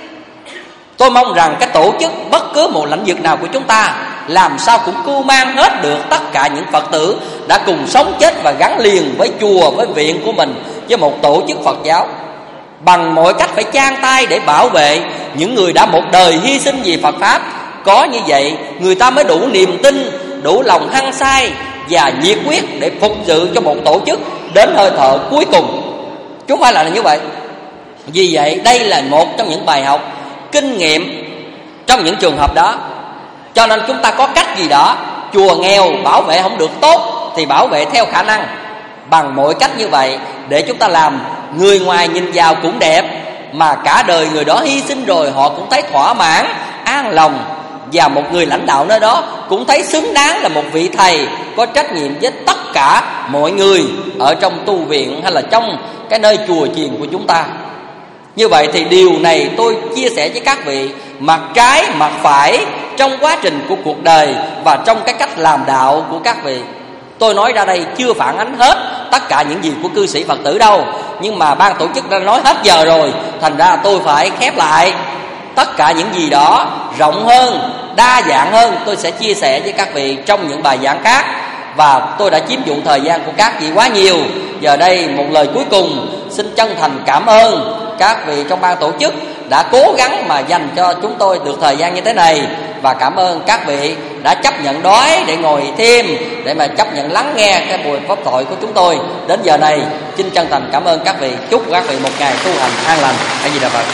Tôi mong rằng cái tổ chức bất cứ một lĩnh vực nào của chúng ta làm sao cũng cưu mang hết được tất cả những Phật tử đã cùng sống chết và gắn liền với chùa, với viện của mình, với một tổ chức Phật giáo. Bằng mọi cách phải chan tay để bảo vệ những người đã một đời hy sinh vì Phật Pháp. Có như vậy người ta mới đủ niềm tin, đủ lòng hăng say và nhiệt quyết để phục sự cho một tổ chức đến hơi thở cuối cùng. Chúng phải là như vậy. Vì vậy đây là một trong những bài học kinh nghiệm trong những trường hợp đó. Cho nên chúng ta có cách gì đó, chùa nghèo bảo vệ không được tốt thì bảo vệ theo khả năng, bằng mọi cách như vậy, để chúng ta làm người ngoài nhìn vào cũng đẹp, mà cả đời người đó hy sinh rồi họ cũng thấy thỏa mãn, an lòng. Và một người lãnh đạo nơi đó cũng thấy xứng đáng là một vị thầy có trách nhiệm với tất cả mọi người ở trong tu viện hay là trong cái nơi chùa chiền của chúng ta. Như vậy thì điều này tôi chia sẻ với các vị mặt trái mặt phải trong quá trình của cuộc đời và trong cái cách làm đạo của các vị. Tôi nói ra đây chưa phản ánh hết tất cả những gì của cư sĩ Phật tử đâu, nhưng mà ban tổ chức đã nói hết giờ rồi, thành ra tôi phải khép lại. Tất cả những gì đó rộng hơn, đa dạng hơn tôi sẽ chia sẻ với các vị trong những bài giảng khác. Và tôi đã chiếm dụng thời gian của các vị quá nhiều. Giờ đây một lời cuối cùng, xin chân thành cảm ơn các vị trong ban tổ chức đã cố gắng mà dành cho chúng tôi được thời gian như thế này. Và cảm ơn các vị đã chấp nhận đói để ngồi thêm, để mà chấp nhận lắng nghe cái buổi pháp thoại của chúng tôi đến giờ này. Xin chân thành cảm ơn các vị. Chúc các vị một ngày tu hành an lành. A Di Đà Phật.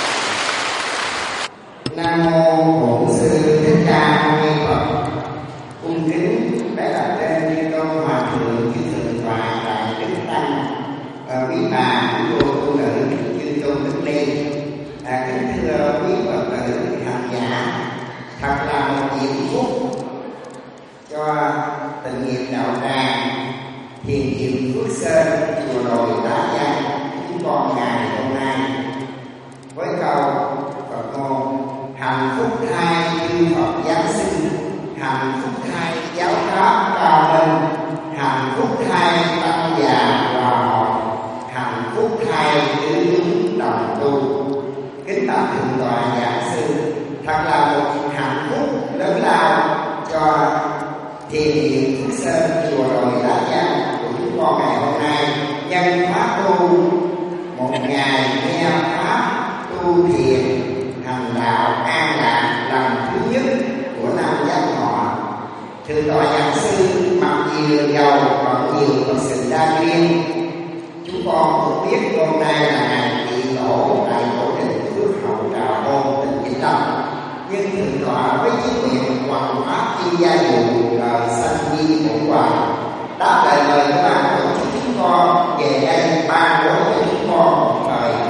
Nam mô Bổn Sư Thích Ca Mâu Ni Phật. Cung kính bái đặt trên Chư Tôn Hòa Thượng, Chư Thượng Tọa Đại Đức Tăng và quý bà, quý cô tu nữ, Chư Tôn Đức Ni. À, kính thưa quý Phật tử hành giả, thật là một diệu phúc cho tình nghiệp đạo tràng Thiền Viện Phước Sơn, chùa Đồi Đá Giang chúng con ngày hôm nay với câu Phật ngôn: hạnh phúc hai chư Phật giáng sinh, hạnh phúc hai giáo pháp cao minh, hạnh phúc hai tăng già hòa hợp, hạnh phúc hai tứ chúng đồng tu. Kính bạch thượng tọa giảng sư, thật là một hạnh phúc lớn lao cho Thiền Viện Phước Sơn, chùa Đồi Đá Giang của chúng con ngày hôm nay. Nhân pháp tu một ngày nghe pháp tu thiền hành đạo an lạc lần thứ nhất của năm Giáp Ngọ. Thượng tọa giảng sư mặc nhiều giàu còn nhiều Phật sự đa duyên. Chúng con cũng biết hôm nay là ngày trị tổ tại tổ đình Phước Hậu Trà Môn, tỉnh Vĩnh Long, nhưng thượng tọa với chí nguyện hoàn pháp chi gia vụ đời sanh di bổn hoài đáp lời mời của ban tổ chức chúng con về đây ban bố cho chúng con một thời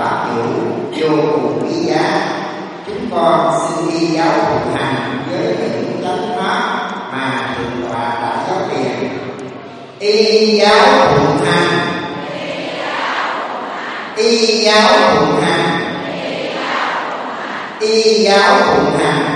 con xin y giáo thực hành với những chánh pháp mà Thượng tọa đã giáo truyền. Y giáo thực hành, y giáo thực hành, y giáo thực hành.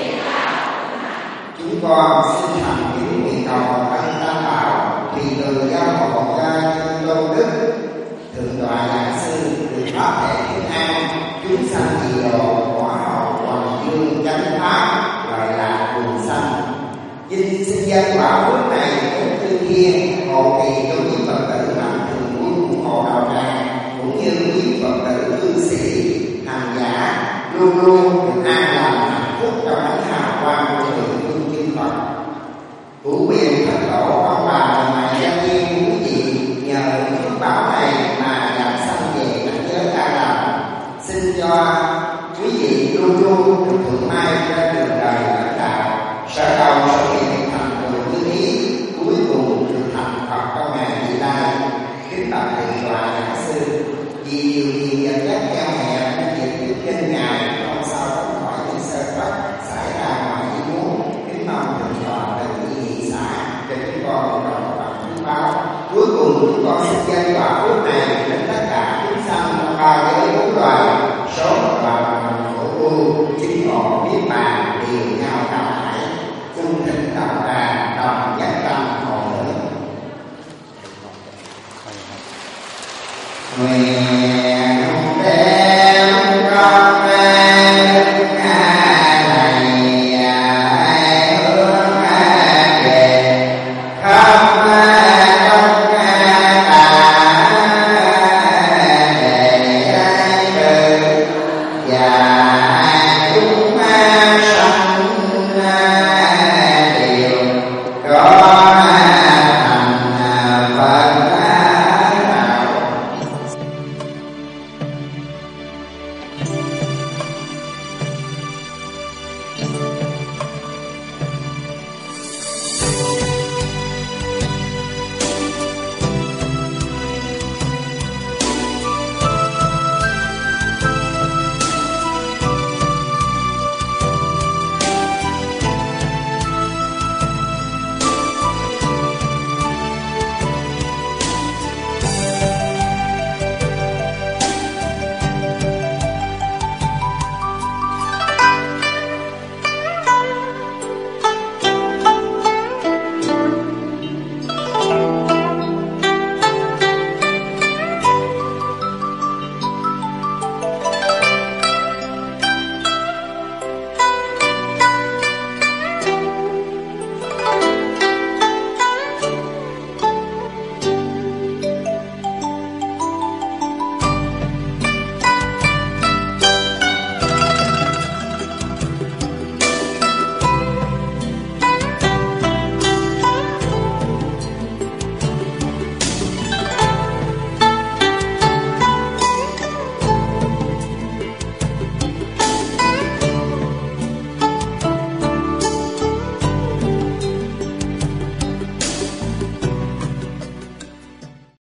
Chúng con xin thành kính nguyện cầu ân Tam Bảo thì từ giáo hộ cho Tôn Đức Thượng tọa giảng sư được pháp thể thiên an chúng sanh dị độ quả hậu hoàng dương chánh pháp gọi là quần sanh. Xin xin dân quả phước này cũng tư thiên hộ trì cho quý Phật tử mạnh thường quân ủng hộ đạo tràng cũng như quý Phật tử cư sĩ hành giả luôn luôn được an lành hạnh phúc trong ánh hào quang của mười phương chư Phật. Cửu quyền Phật tổ ông bà đời mày gia tiên quý vị nhờ phước bảo này mà giảm sanh về cảnh giới an lành. Xin cho quý vị luôn luôn được thượng mai trên đường đời lãnh đạo, sở cầu sự hiện thành tựu như ý, cuối cùng được thành Phật trong ngày vị lai. Kính bạch Thượng tọa giảng sư, vì điều gì dẫn dắt eo hẹp nên việc tiếp trên ngài không sao tránh khỏi những sơ suất xảy ra ngoài ý muốn. Kính mong Thượng tọa từ ý nghị xã cho chúng con một đồng bằng phước báo. Cuối cùng chúng con xin dân quả phước này đến tất cả chúng sanh trong ba giới bốn loài, số và bằng khổ tu chính ngộ biết bàn điều nhau đạo hải, chung thịnh đạo tràng đồng nhất tâm hộ lớn. Nguyện